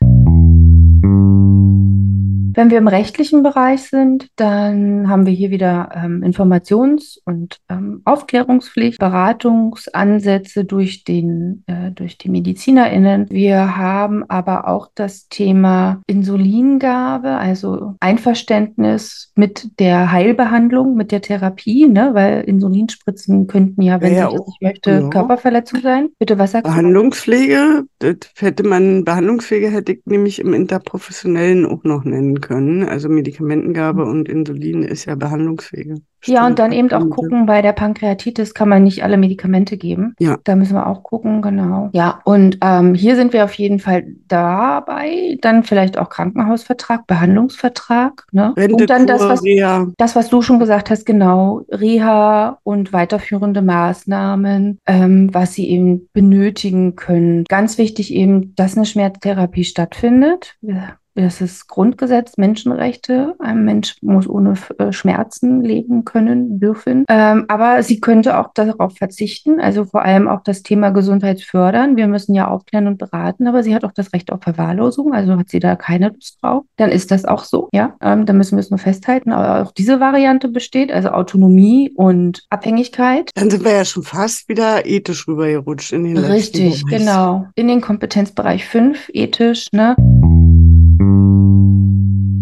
B: Wenn wir im rechtlichen Bereich sind, dann haben wir hier wieder ähm, Informations- und ähm, Aufklärungspflicht, Beratungsansätze durch den, äh, durch die MedizinerInnen. Wir haben aber auch das Thema Insulingabe, also Einverständnis mit der Heilbehandlung, mit der Therapie, ne? Weil Insulinspritzen könnten ja, wenn
A: Wäre
B: sie
A: ja
B: das
A: auch,
B: nicht möchte,
A: ja.
B: Körperverletzung sein. Bitte, was sagst du?
A: Behandlungspflege, das hätte man, Behandlungspflege hätte ich nämlich im Interprofessionellen auch noch nennen können. Also Medikamentengabe und Insulin ist ja Behandlungspflege.
B: Ja, und
A: Stimmt.
B: dann eben auch gucken, bei der Pankreatitis kann man nicht alle Medikamente geben.
A: Ja.
B: Da müssen wir auch gucken, genau. Ja, und ähm, hier sind wir auf jeden Fall dabei. Dann vielleicht auch Krankenhausvertrag, Behandlungsvertrag, ne?
A: Rente,
B: Und dann das,
A: Kur,
B: was,
A: Reha.
B: das, was du schon gesagt hast, genau, Reha und weiterführende Maßnahmen, ähm, was sie eben benötigen können. Ganz wichtig eben, dass eine Schmerztherapie stattfindet. Ja. Das ist Grundgesetz, Menschenrechte. Ein Mensch muss ohne äh, Schmerzen leben können, dürfen. Ähm, aber sie könnte auch darauf verzichten, also vor allem auch das Thema Gesundheit fördern. Wir müssen ja aufklären und beraten, aber sie hat auch das Recht auf Verwahrlosung, also hat sie da keine Lust drauf. Dann ist das auch so, ja. Ähm, dann müssen wir es nur festhalten. Aber auch diese Variante besteht, also Autonomie und Abhängigkeit.
A: Dann sind wir ja schon fast wieder ethisch rübergerutscht in den letzten
B: Richtig,
A: Bereich.
B: genau. In den Kompetenzbereich fünf, ethisch, ne?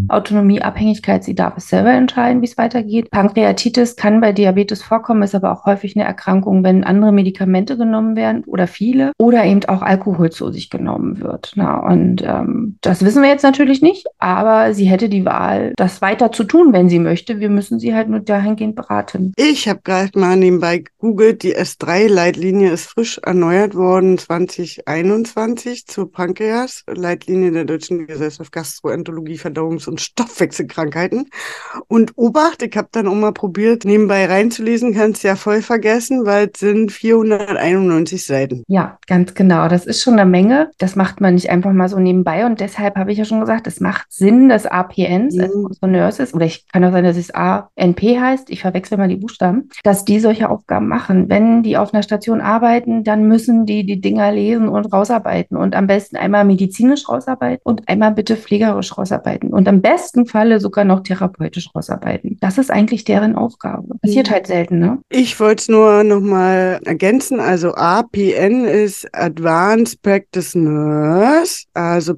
B: Autonomie, Abhängigkeit, sie darf es selber entscheiden, wie es weitergeht. Pankreatitis kann bei Diabetes vorkommen, ist aber auch häufig eine Erkrankung, wenn andere Medikamente genommen werden oder viele oder eben auch Alkohol zu sich genommen wird. Na, und ähm, das wissen wir jetzt natürlich nicht, aber sie hätte die Wahl, das weiter zu tun, wenn sie möchte. Wir müssen sie halt nur dahingehend beraten.
A: Ich habe gerade mal nebenbei gegoogelt, die S drei Leitlinie ist frisch erneuert worden zwanzig einundzwanzig zur Pankreas, Leitlinie der Deutschen Gesellschaft Gastroenterologie, Verdauungs- und Stoffwechselkrankheiten. Und Obacht, ich habe dann auch mal probiert, nebenbei reinzulesen, kannst ja voll vergessen, weil es sind vierhunderteinundneunzig Seiten.
B: Ja, ganz genau. Das ist schon eine Menge. Das macht man nicht einfach mal so nebenbei. Und deshalb habe ich ja schon gesagt, es macht Sinn, dass A P Ns, also
A: Mhm.
B: unsere Nurses, oder ich kann auch sein, dass es A N P heißt, ich verwechsel mal die Buchstaben, dass die solche Aufgaben machen. Wenn die auf einer Station arbeiten, dann müssen die die Dinger lesen und rausarbeiten. Und am besten einmal medizinisch rausarbeiten und einmal bitte pflegerisch rausarbeiten. Und im besten Falle sogar noch therapeutisch rausarbeiten. Das ist eigentlich deren Aufgabe. Passiert halt selten, ne?
A: Ich wollte es nur nochmal ergänzen. Also A P N ist Advanced Practice Nurse, also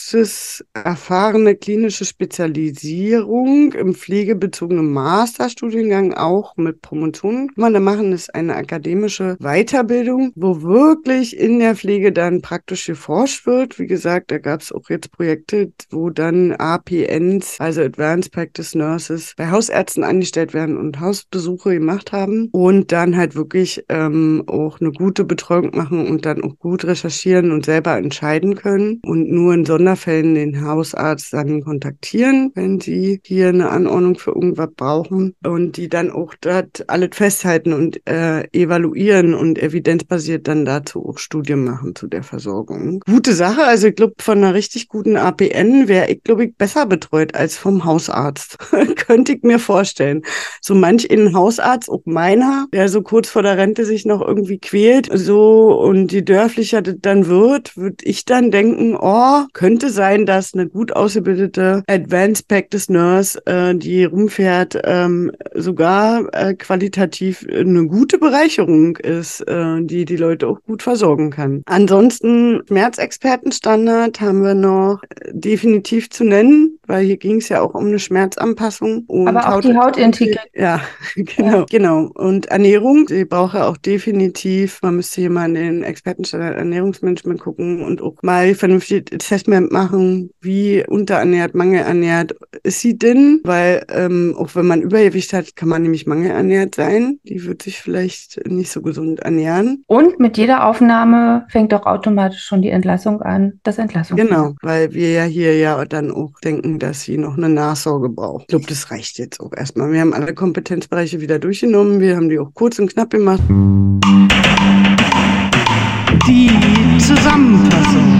A: praxiserfahrene klinische Spezialisierung im pflegebezogenen Masterstudiengang, auch mit Promotion. Was wir machen, ist eine akademische Weiterbildung, wo wirklich in der Pflege dann praktisch geforscht wird. Wie gesagt, da gab es auch jetzt Projekte, wo dann A P Ns, also Advanced Practice Nurses, bei Hausärzten angestellt werden und Hausbesuche gemacht haben und dann halt wirklich ähm, auch eine gute Betreuung machen und dann auch gut recherchieren und selber entscheiden können und nur in Sonderfällen den Hausarzt dann kontaktieren, wenn sie hier eine Anordnung für irgendwas brauchen und die dann auch dort alles festhalten und äh, evaluieren und evidenzbasiert dann dazu auch Studien machen zu der Versorgung. Gute Sache, also ich glaube, von einer richtig guten A P N wäre ich, glaube ich, besser betreut als vom Hausarzt. Könnte ich mir vorstellen. So manch in Hausarzt, auch meiner, der so kurz vor der Rente sich noch irgendwie quält, so und je dörflicher das dann wird, würde ich dann denken, oh, könnte sein, dass eine gut ausgebildete Advanced Practice Nurse, äh, die rumfährt, ähm, sogar äh, qualitativ eine gute Bereicherung ist, äh, die die Leute auch gut versorgen kann. Ansonsten Schmerzexpertenstandard haben wir noch definitiv zu nennen, weil hier ging es ja auch um eine Schmerzanpassung und
B: Aber auch die Hautintegrität.
A: ja, genau, genau. Und Ernährung, die braucht ja auch definitiv, man müsste hier mal in den Expertenstandard Ernährungsmanagement gucken und auch mal vernünftig Assessment machen, wie unterernährt, mangelernährt ist sie denn? Weil ähm, auch wenn man Übergewicht hat, kann man nämlich mangelernährt sein. Die wird sich vielleicht nicht so gesund ernähren.
B: Und mit jeder Aufnahme fängt auch automatisch schon die Entlassung an, das Entlassung.
A: Genau, weil wir ja hier ja dann auch denken, dass sie noch eine Nachsorge braucht. Ich glaube, das reicht jetzt auch erstmal. Wir haben alle Kompetenzbereiche wieder durchgenommen. Wir haben die auch kurz und knapp gemacht. Die Zusammenfassung.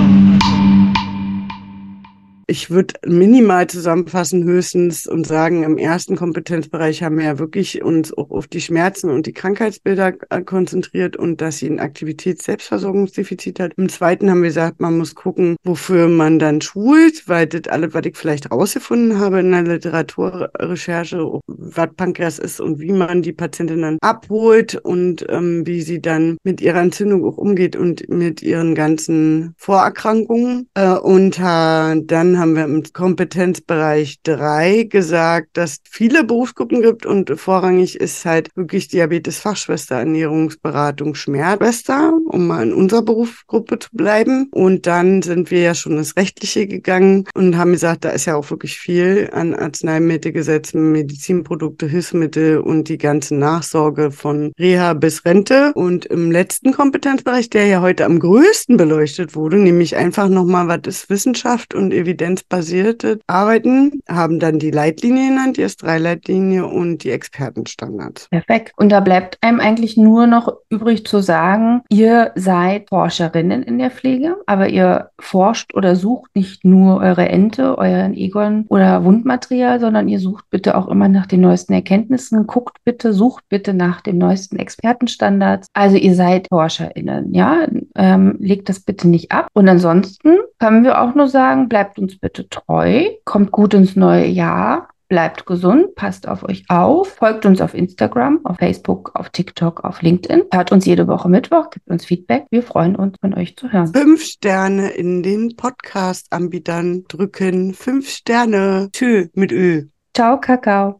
A: Ich würde minimal zusammenfassen höchstens und sagen, im ersten Kompetenzbereich haben wir ja wirklich uns auch auf die Schmerzen und die Krankheitsbilder konzentriert und dass sie ein Aktivitäts-Selbstversorgungsdefizit hat. Im zweiten haben wir gesagt, man muss gucken, wofür man dann schult, weil das alles, was ich vielleicht rausgefunden habe in der Literaturrecherche, was Pankreas ist und wie man die Patientin dann abholt und ähm, wie sie dann mit ihrer Entzündung auch umgeht und mit ihren ganzen Vorerkrankungen. Äh, und äh, dann haben wir im Kompetenzbereich drei gesagt, dass es viele Berufsgruppen gibt und vorrangig ist halt wirklich Diabetes-Fachschwester, Ernährungsberatung, Schmerzschwester, um mal in unserer Berufsgruppe zu bleiben. Und dann sind wir ja schon ins Rechtliche gegangen und haben gesagt, da ist ja auch wirklich viel an Arzneimittelgesetzen, Medizinprodukte, Hilfsmittel und die ganze Nachsorge von Reha bis Rente. Und im letzten Kompetenzbereich, der ja heute am größten beleuchtet wurde, nämlich einfach nochmal, was ist Wissenschaft und Evidenzbasierte Arbeiten, haben dann die Leitlinie genannt, die S drei Leitlinie und die Expertenstandards.
B: Perfekt. Und da bleibt einem eigentlich nur noch übrig zu sagen, ihr seid Forscherinnen in der Pflege, aber ihr forscht oder sucht nicht nur eure Ente, euren Egon oder Wundmaterial, sondern ihr sucht bitte auch immer nach den neuesten Erkenntnissen, guckt bitte, sucht bitte nach den neuesten Expertenstandards. Also ihr seid ForscherInnen, ja, ähm, legt das bitte nicht ab. Und ansonsten können wir auch nur sagen, bleibt uns bitte treu, kommt gut ins neue Jahr. bleibt gesund, passt auf euch auf, folgt uns auf Instagram, auf Facebook, auf TikTok, auf LinkedIn, hört uns jede Woche Mittwoch, gibt uns Feedback. Wir freuen uns, von euch zu hören.
A: Fünf Sterne in den Podcast-Anbietern drücken. Fünf Sterne. Tschö mit Ö.
B: Ciao, Kakao.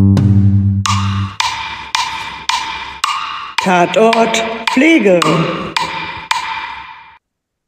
A: Tatort Pflege.